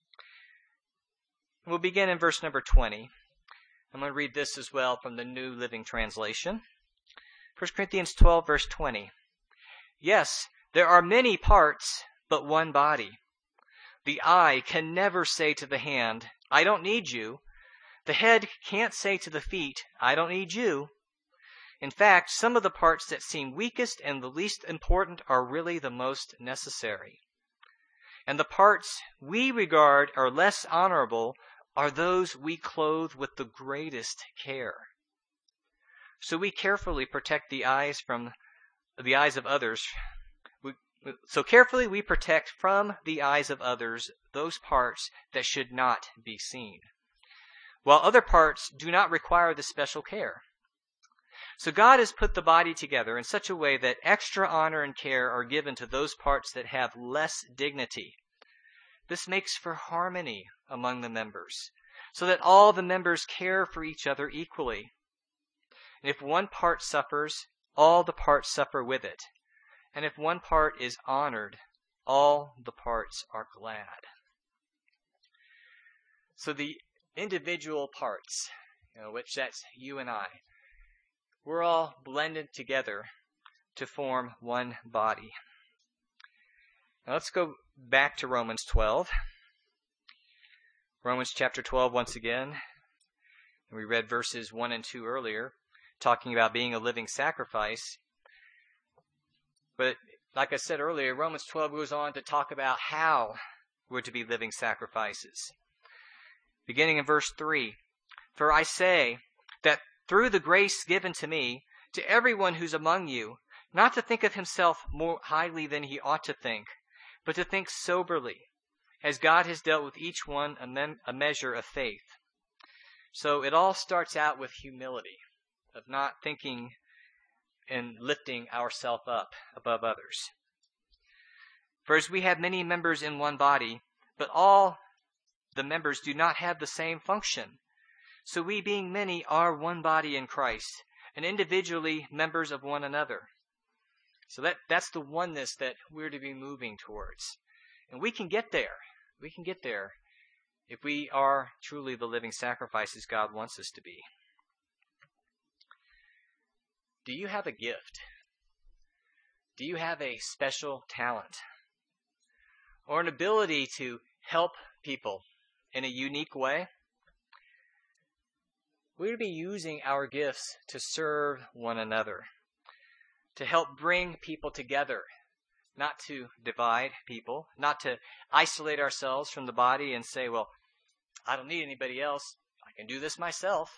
We'll begin in verse number twenty. I'm going to read this as well from the New Living Translation. First Corinthians twelve, verse twenty. Yes, there are many parts, but one body. The eye can never say to the hand, I don't need you. The head can't say to the feet, I don't need you. In fact, some of the parts that seem weakest and the least important are really the most necessary. And the parts we regard are less honorable are those we clothe with the greatest care. So we carefully protect the eyes from the eyes of others. We, so carefully we protect from the eyes of others those parts that should not be seen, while other parts do not require the special care. So God has put the body together in such a way that extra honor and care are given to those parts that have less dignity. This makes for harmony among the members, so that all the members care for each other equally. And if one part suffers, all the parts suffer with it. And if one part is honored, all the parts are glad. So the individual parts, you know, which that's you and I, we're all blended together to form one body. Now let's go back to Romans twelve. Romans chapter twelve once again. We read verses one and two earlier, talking about being a living sacrifice. But like I said earlier, Romans twelve goes on to talk about how we're to be living sacrifices. Beginning in verse three, For I say that through the grace given to me, to everyone who's among you, not to think of himself more highly than he ought to think, but to think soberly, as God has dealt with each one a, mem- a measure of faith. So it all starts out with humility, of not thinking and lifting ourselves up above others. For as we have many members in one body, but all the members do not have the same function. So we, being many, are one body in Christ, and individually members of one another. So that, that's the oneness that we're to be moving towards. And we can get there. We can get there if we are truly the living sacrifices God wants us to be. Do you have a gift? Do you have a special talent? Or an ability to help people in a unique way? We're to be using our gifts to serve one another, to help bring people together, not to divide people, not to isolate ourselves from the body and say, well, I don't need anybody else. I can do this myself.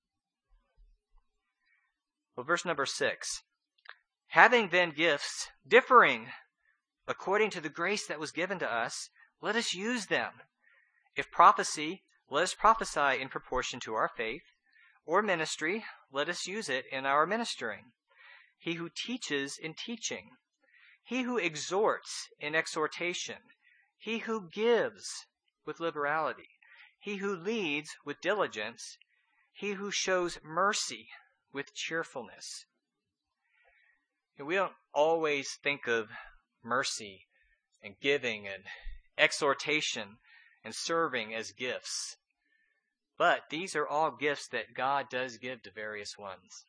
Well, verse number six. Having then gifts differing according to the grace that was given to us, let us use them. If prophecy, let us prophesy in proportion to our faith. Or ministry, let us use it in our ministering. He who teaches in teaching. He who exhorts in exhortation. He who gives with liberality. He who leads with diligence. He who shows mercy with cheerfulness. And we don't always think of mercy and giving and exhortation and serving as gifts. But these are all gifts that God does give to various ones.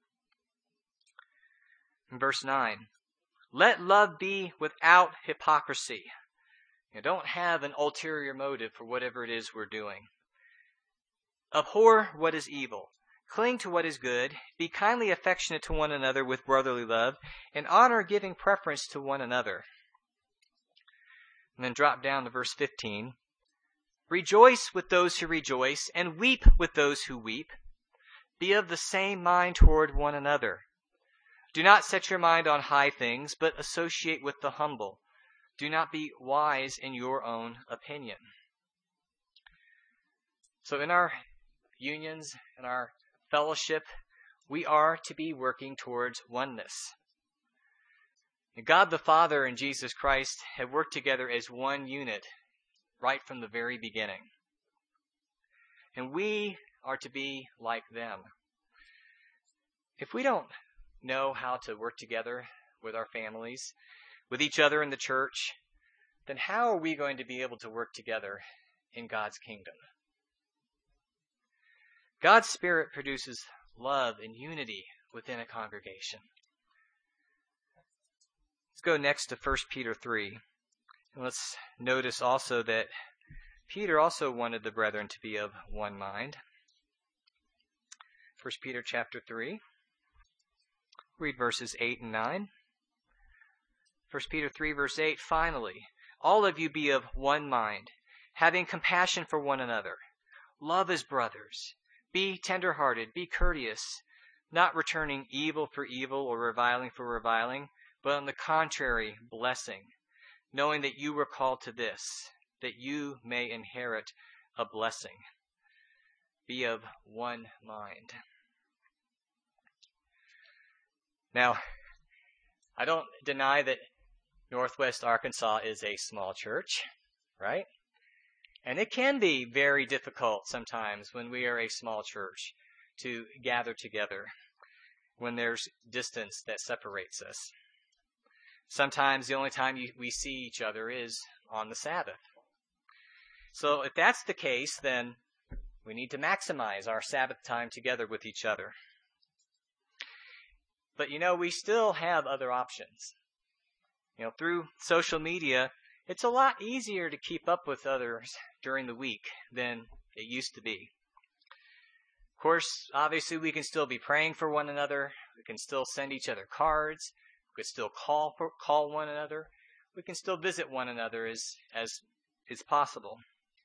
In verse nine, let love be without hypocrisy. You don't have an ulterior motive for whatever it is we're doing. Abhor what is evil. Cling to what is good. Be kindly affectionate to one another with brotherly love, and honor giving preference to one another. And then drop down to verse fifteen. Rejoice with those who rejoice, and weep with those who weep. Be of the same mind toward one another. Do not set your mind on high things, but associate with the humble. Do not be wise in your own opinion. So in our unions, in our fellowship, we are to be working towards oneness. God the Father and Jesus Christ have worked together as one unit right from the very beginning. And we are to be like them. If we don't know how to work together with our families, with each other in the church, then how are we going to be able to work together in God's kingdom? God's Spirit produces love and unity within a congregation. Let's go next to First Peter three. And let's notice also that Peter also wanted the brethren to be of one mind. First Peter chapter three. Read verses eight and nine. First Peter three verse eight, finally, all of you be of one mind, having compassion for one another. Love as brothers. Be tender-hearted, be courteous, not returning evil for evil or reviling for reviling, but on the contrary, blessing, knowing that you were called to this, that you may inherit a blessing. Be of one mind. Now, I don't deny that Northwest Arkansas is a small church, right? And it can be very difficult sometimes when we are a small church to gather together, when there's distance that separates us. Sometimes the only time you, we see each other is on the Sabbath. So if that's the case, then we need to maximize our Sabbath time together with each other. But you know, we still have other options. You know, through social media, it's a lot easier to keep up with others during the week than it used to be. Of course, obviously we can still be praying for one another. We can still send each other cards. We can still call for, call one another. We can still visit one another as, as is possible.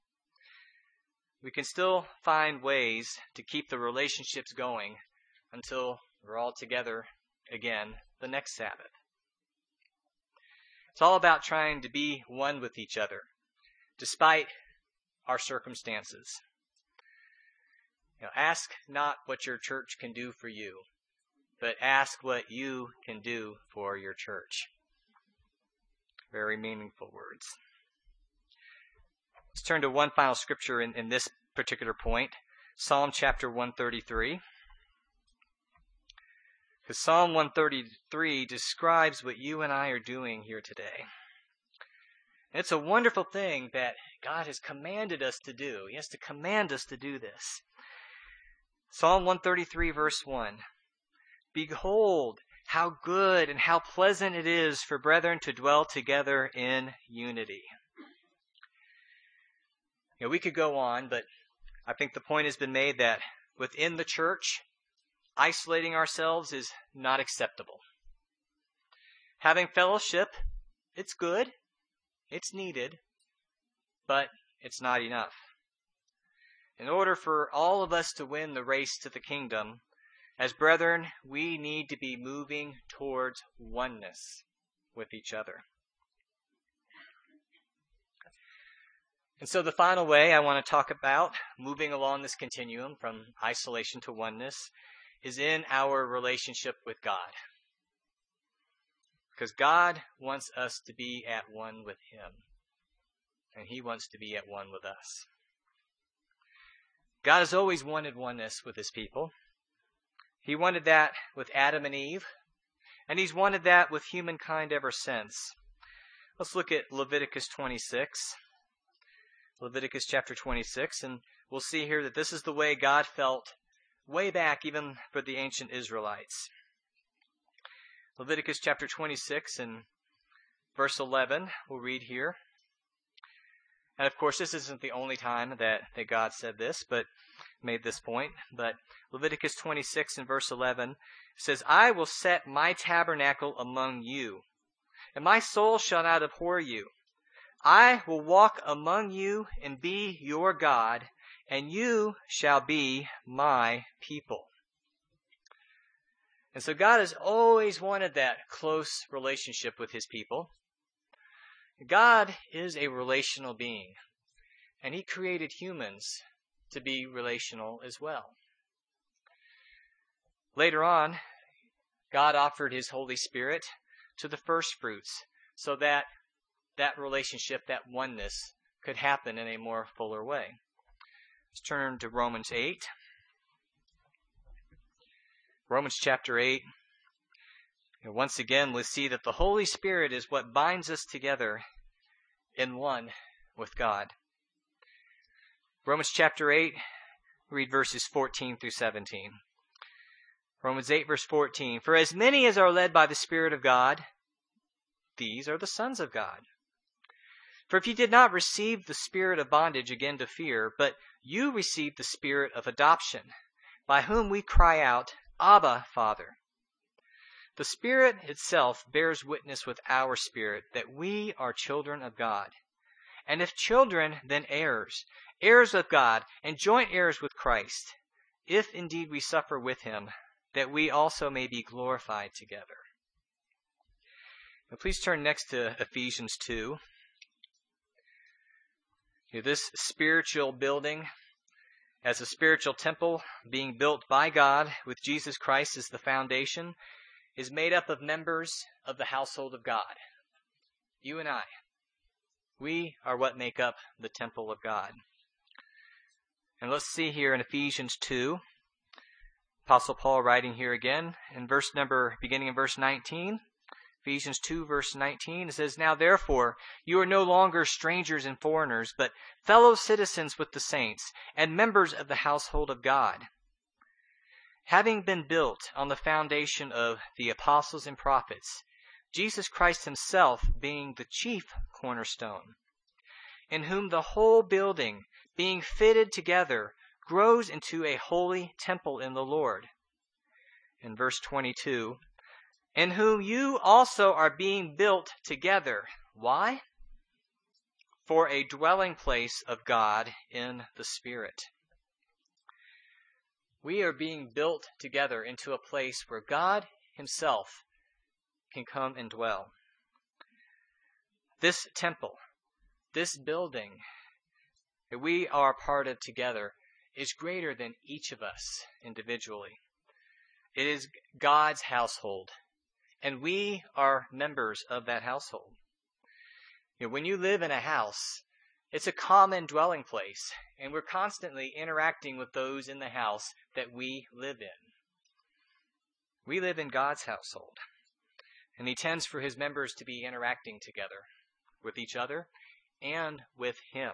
We can still find ways to keep the relationships going until we're all together again the next Sabbath. It's all about trying to be one with each other, despite our circumstances. You know, ask not what your church can do for you, but ask what you can do for your church. Very meaningful words. Let's turn to one final scripture in, in this particular point, Psalm chapter one thirty-three. Because Psalm one thirty-three describes what you and I are doing here today. And it's a wonderful thing that God has commanded us to do. He has to command us to do this. Psalm one thirty-three, verse one. Behold, how good and how pleasant it is for brethren to dwell together in unity. You know, we could go on, but I think the point has been made that within the church, isolating ourselves is not acceptable. Having fellowship, it's good, it's needed, but it's not enough. In order for all of us to win the race to the kingdom, as brethren, we need to be moving towards oneness with each other. And so the final way I want to talk about moving along this continuum from isolation to oneness is in our relationship with God. Because God wants us to be at one with Him, and He wants to be at one with us. God has always wanted oneness with His people. He wanted that with Adam and Eve, and He's wanted that with humankind ever since. Let's look at Leviticus twenty-six. Leviticus chapter twenty-six, and we'll see here that this is the way God felt way back even for the ancient Israelites. Leviticus chapter twenty-six and verse eleven, we'll read here. And of course, this isn't the only time that, that God said this, but made this point. But Leviticus twenty-six and verse eleven says, I will set my tabernacle among you, and my soul shall not abhor you. I will walk among you and be your God, and you shall be my people. And so God has always wanted that close relationship with His people. God is a relational being, and He created humans to be relational as well. Later on, God offered His Holy Spirit to the first fruits so that that relationship, that oneness, could happen in a more fuller way. Let's turn to Romans eight. Romans chapter eight. And once again, we see that the Holy Spirit is what binds us together in one with God. Romans chapter eight, read verses fourteen through seventeen. Romans eight, verse fourteen. For as many as are led by the Spirit of God, these are the sons of God. For if you did not receive the spirit of bondage again to fear, but you received the spirit of adoption, by whom we cry out, Abba, Father. The Spirit itself bears witness with our spirit that we are children of God. And if children, then heirs, heirs of God, and joint heirs with Christ, if indeed we suffer with Him, that we also may be glorified together. Now please turn next to Ephesians two. This spiritual building, as a spiritual temple being built by God with Jesus Christ as the foundation, is made up of members of the household of God. You and I. We are what make up the temple of God. And let's see here in Ephesians two, Apostle Paul writing here again in verse number, beginning in verse nineteen. Ephesians two, verse nineteen, it says, Now therefore, you are no longer strangers and foreigners, but fellow citizens with the saints, and members of the household of God, having been built on the foundation of the apostles and prophets, Jesus Christ Himself being the chief cornerstone, in whom the whole building, being fitted together, grows into a holy temple in the Lord. In verse twenty-two, in whom you also are being built together. Why? For a dwelling place of God in the Spirit. We are being built together into a place where God Himself can come and dwell. This temple, this building that we are part of together is greater than each of us individually. It is God's household, and we are members of that household. You know, when you live in a house, it's a common dwelling place, and we're constantly interacting with those in the house that we live in. We live in God's household, and He tends for His members to be interacting together with each other and with Him.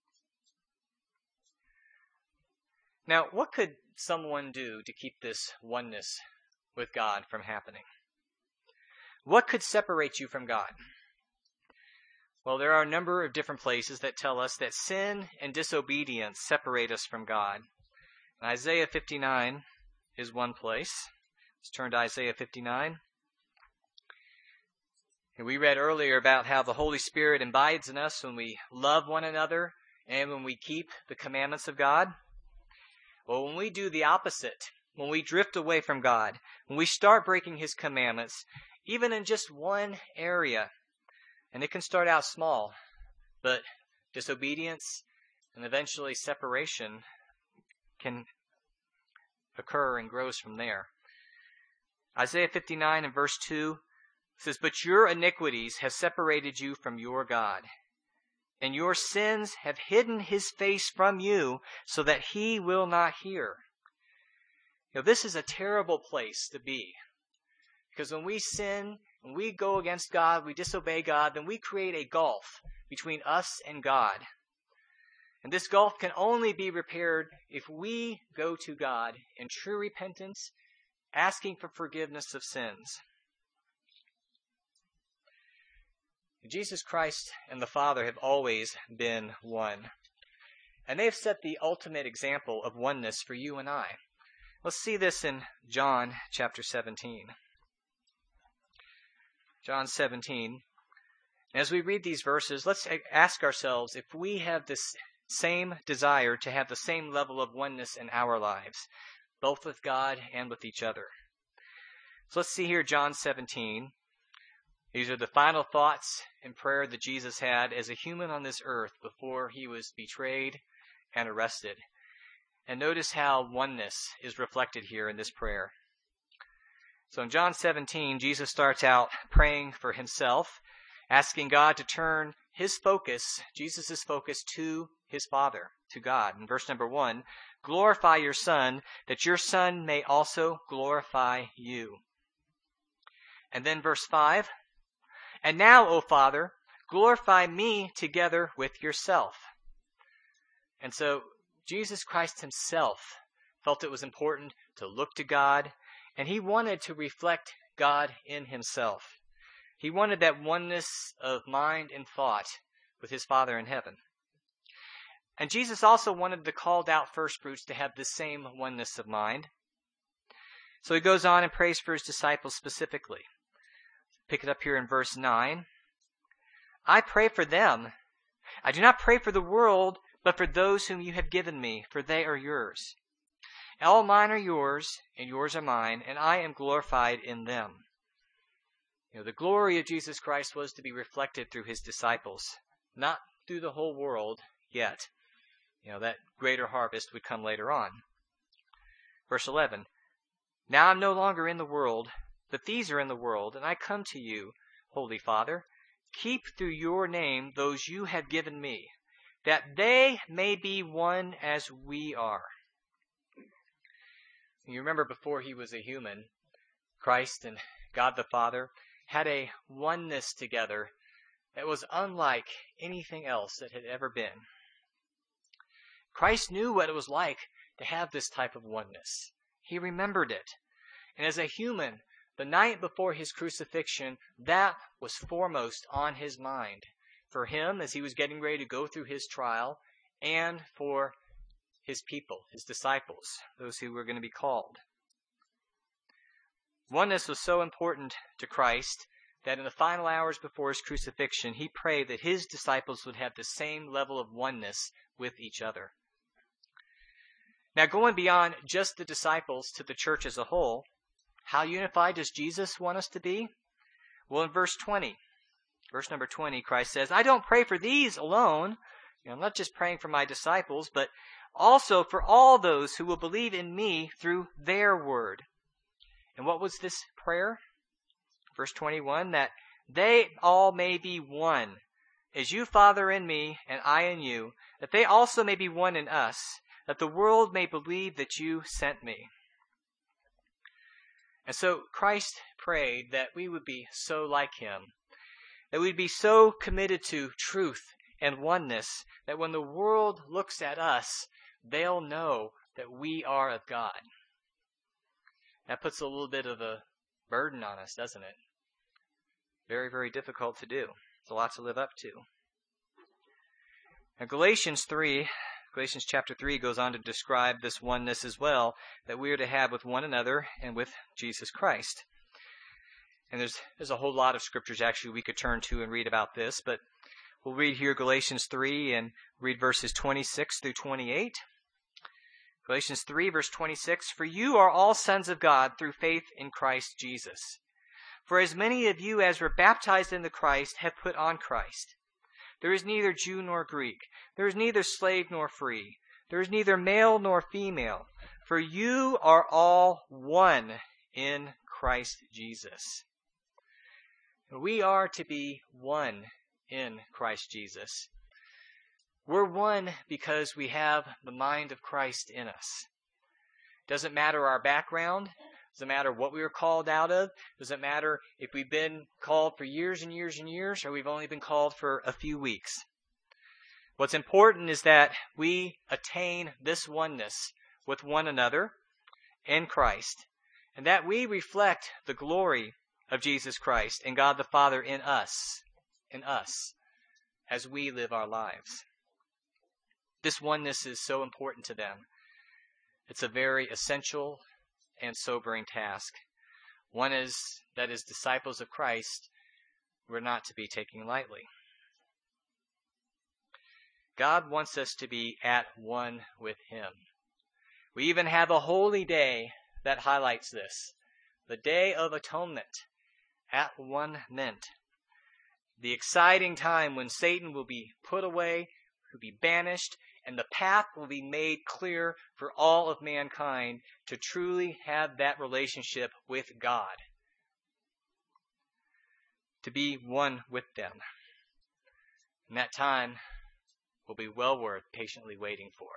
Now, what could someone do to keep this oneness with God from happening? What could separate you from God? Well, there are a number of different places that tell us that sin and disobedience separate us from God. And Isaiah fifty-nine is one place. Let's turn to Isaiah fifty-nine. And we read earlier about how the Holy Spirit abides in us when we love one another and when we keep the commandments of God. Well, when we do the opposite, when we drift away from God, when we start breaking His commandments, even in just one area, and it can start out small, but disobedience and eventually separation can occur and grows from there. Isaiah fifty-nine and verse two says, "But your iniquities have separated you from your God, and your sins have hidden His face from you so that He will not hear." You know, this is a terrible place to be, because when we sin, when we go against God, we disobey God, then we create a gulf between us and God. And this gulf can only be repaired if we go to God in true repentance, asking for forgiveness of sins. Jesus Christ and the Father have always been one. And they have set the ultimate example of oneness for you and I. Let's see this in John chapter seventeen. John seventeen. As we read these verses, let's ask ourselves if we have this same desire to have the same level of oneness in our lives, both with God and with each other. So let's see here John seventeen. These are the final thoughts and prayer that Jesus had as a human on this earth before He was betrayed and arrested. And notice how oneness is reflected here in this prayer. So in John seventeen, Jesus starts out praying for Himself, asking God to turn His focus, Jesus' focus, to His Father, to God. In verse number one, "Glorify your Son, that your Son may also glorify you." And then verse five, "And now, O Father, glorify me together with yourself." And so Jesus Christ Himself felt it was important to look to God, and He wanted to reflect God in Himself. He wanted that oneness of mind and thought with His Father in heaven. And Jesus also wanted the called out firstfruits to have the same oneness of mind. So He goes on and prays for His disciples specifically. Pick it up here in verse nine. "I pray for them. I do not pray for the world, but for those whom you have given me, for they are yours. All mine are yours, and yours are mine, and I am glorified in them." You know, the glory of Jesus Christ was to be reflected through His disciples, not through the whole world yet. You know, that greater harvest would come later on. Verse eleven, "Now I'm no longer in the world, but these are in the world, and I come to you, Holy Father. Keep through your name those you have given me, that they may be one as we are." You remember before He was a human, Christ and God the Father had a oneness together that was unlike anything else that had ever been. Christ knew what it was like to have this type of oneness. He remembered it. And as a human, the night before His crucifixion, that was foremost on His mind. For Him, as He was getting ready to go through His trial, and for His people, His disciples, those who were going to be called. Oneness was so important to Christ that in the final hours before His crucifixion, He prayed that His disciples would have the same level of oneness with each other. Now, going beyond just the disciples to the church as a whole, how unified does Jesus want us to be? Well, in verse twenty, verse number twenty, Christ says, "I don't pray for these alone." You know, I'm not just praying for my disciples, but also for all those who will believe in me through their word. And what was this prayer? Verse twenty-one, "That they all may be one, as you, Father, in me, and I in you, that they also may be one in us, that the world may believe that you sent me." And so Christ prayed that we would be so like him, that we'd be so committed to truth and oneness, that when the world looks at us, they'll know that we are of God. That puts a little bit of a burden on us, doesn't it? Very, very difficult to do. It's a lot to live up to. Now, Galatians three, Galatians chapter three goes on to describe this oneness as well, that we are to have with one another and with Jesus Christ. And there's, there's a whole lot of scriptures actually we could turn to and read about this, but we'll read here Galatians three and read verses twenty-six through twenty-eight. Galatians three, verse twenty-six, "For you are all sons of God through faith in Christ Jesus. For as many of you as were baptized into Christ have put on Christ. There is neither Jew nor Greek. There is neither slave nor free. There is neither male nor female. For you are all one in Christ Jesus." We are to be one in Christ Jesus. We're one because we have the mind of Christ in us. Doesn't matter our background. Doesn't matter what we were called out of. Doesn't matter if we've been called for years and years and years or we've only been called for a few weeks. What's important is that we attain this oneness with one another in Christ, and that we reflect the glory of Jesus Christ and God the Father in us, in us, as we live our lives. This oneness is so important to them. It's a very essential and sobering task. One is that as disciples of Christ, we're not to be taken lightly. God wants us to be at one with him. We even have a holy day that highlights this. The Day of Atonement, at one meant. The exciting time when Satan will be put away, will be banished, and the path will be made clear for all of mankind to truly have that relationship with God. To be one with them. And that time will be well worth patiently waiting for.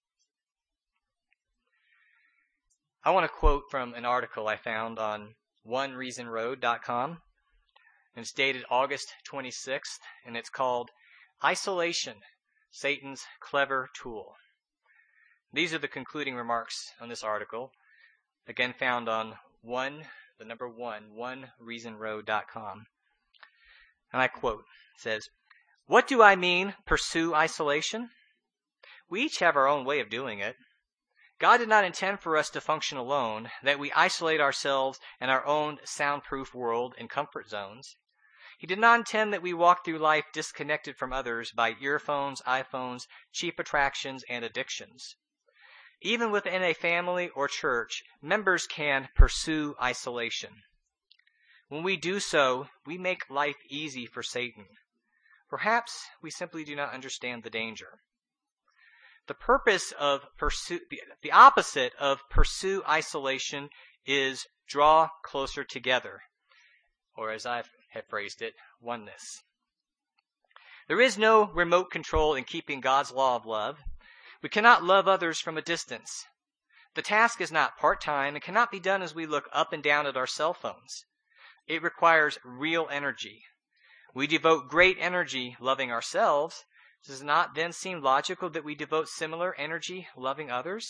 I want to quote from an article I found on one reason road dot com. And it's dated August twenty-sixth, and it's called "Isolation, Satan's Clever Tool." These are the concluding remarks on this article, again found on one, the number one, one reason road dot com. And I quote, it says, "What do I mean, pursue isolation? We each have our own way of doing it. God did not intend for us to function alone, that we isolate ourselves in our own soundproof world and comfort zones. He did not intend that we walk through life disconnected from others by earphones, iPhones, cheap attractions, and addictions. Even within a family or church, members can pursue isolation. When we do so, we make life easy for Satan. Perhaps we simply do not understand the danger. The purpose of pursue, the opposite of pursue isolation is draw closer together, or as I have phrased it, oneness. There is no remote control in keeping God's law of love. We cannot love others from a distance. The task is not part-time and cannot be done as we look up and down at our cell phones. It requires real energy. We devote great energy loving ourselves. Does it not then seem logical that we devote similar energy loving others?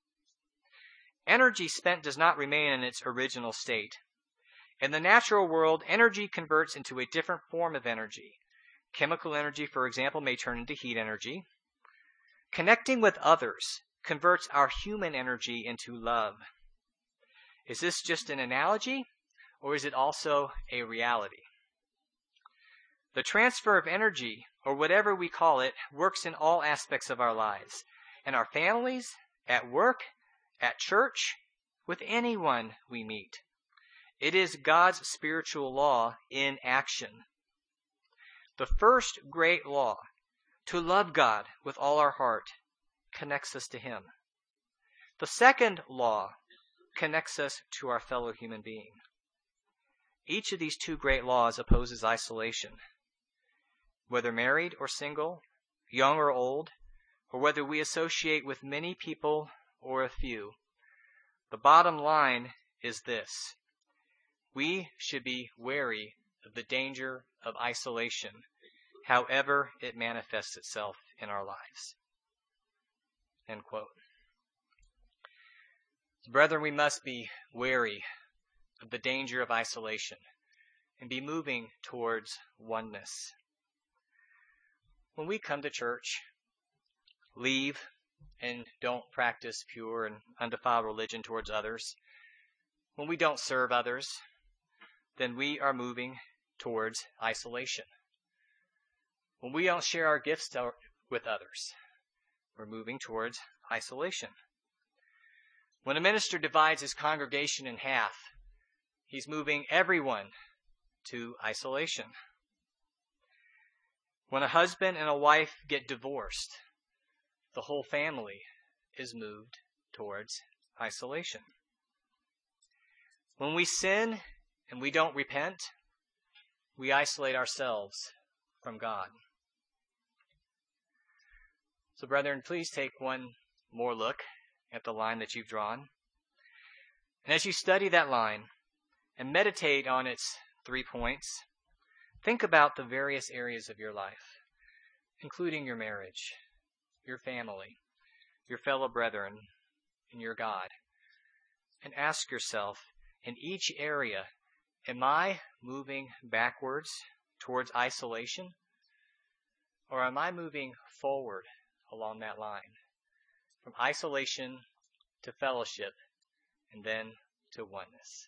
Energy spent does not remain in its original state. In the natural world, energy converts into a different form of energy. Chemical energy, for example, may turn into heat energy. Connecting with others converts our human energy into love. Is this just an analogy, or is it also a reality? The transfer of energy, or whatever we call it, works in all aspects of our lives. In our families, at work, at church, with anyone we meet. It is God's spiritual law in action. The first great law, to love God with all our heart, connects us to Him. The second law connects us to our fellow human being. Each of these two great laws opposes isolation. whether married or single, young or old, or whether we associate with many people or a few. The bottom line is this: we should be wary of the danger of isolation, however it manifests itself in our lives. End quote. Brethren, we must be wary of the danger of isolation and be moving towards oneness. When we come to church, leave, and don't practice pure and undefiled religion towards others, when we don't serve others, then we are moving towards isolation. When we don't share our gifts to, with others, we're moving towards isolation. When a minister divides his congregation in half, he's moving everyone to isolation. When a husband and a wife get divorced, the whole family is moved towards isolation. When we sin and we don't repent, we isolate ourselves from God. So, brethren, please take one more look at the line that you've drawn. And as you study that line and meditate on its three points, think about the various areas of your life, including your marriage, your family, your fellow brethren, and your God. And ask yourself, in each area, am I moving backwards towards isolation? Or am I moving forward along that line, from isolation to fellowship and then to oneness?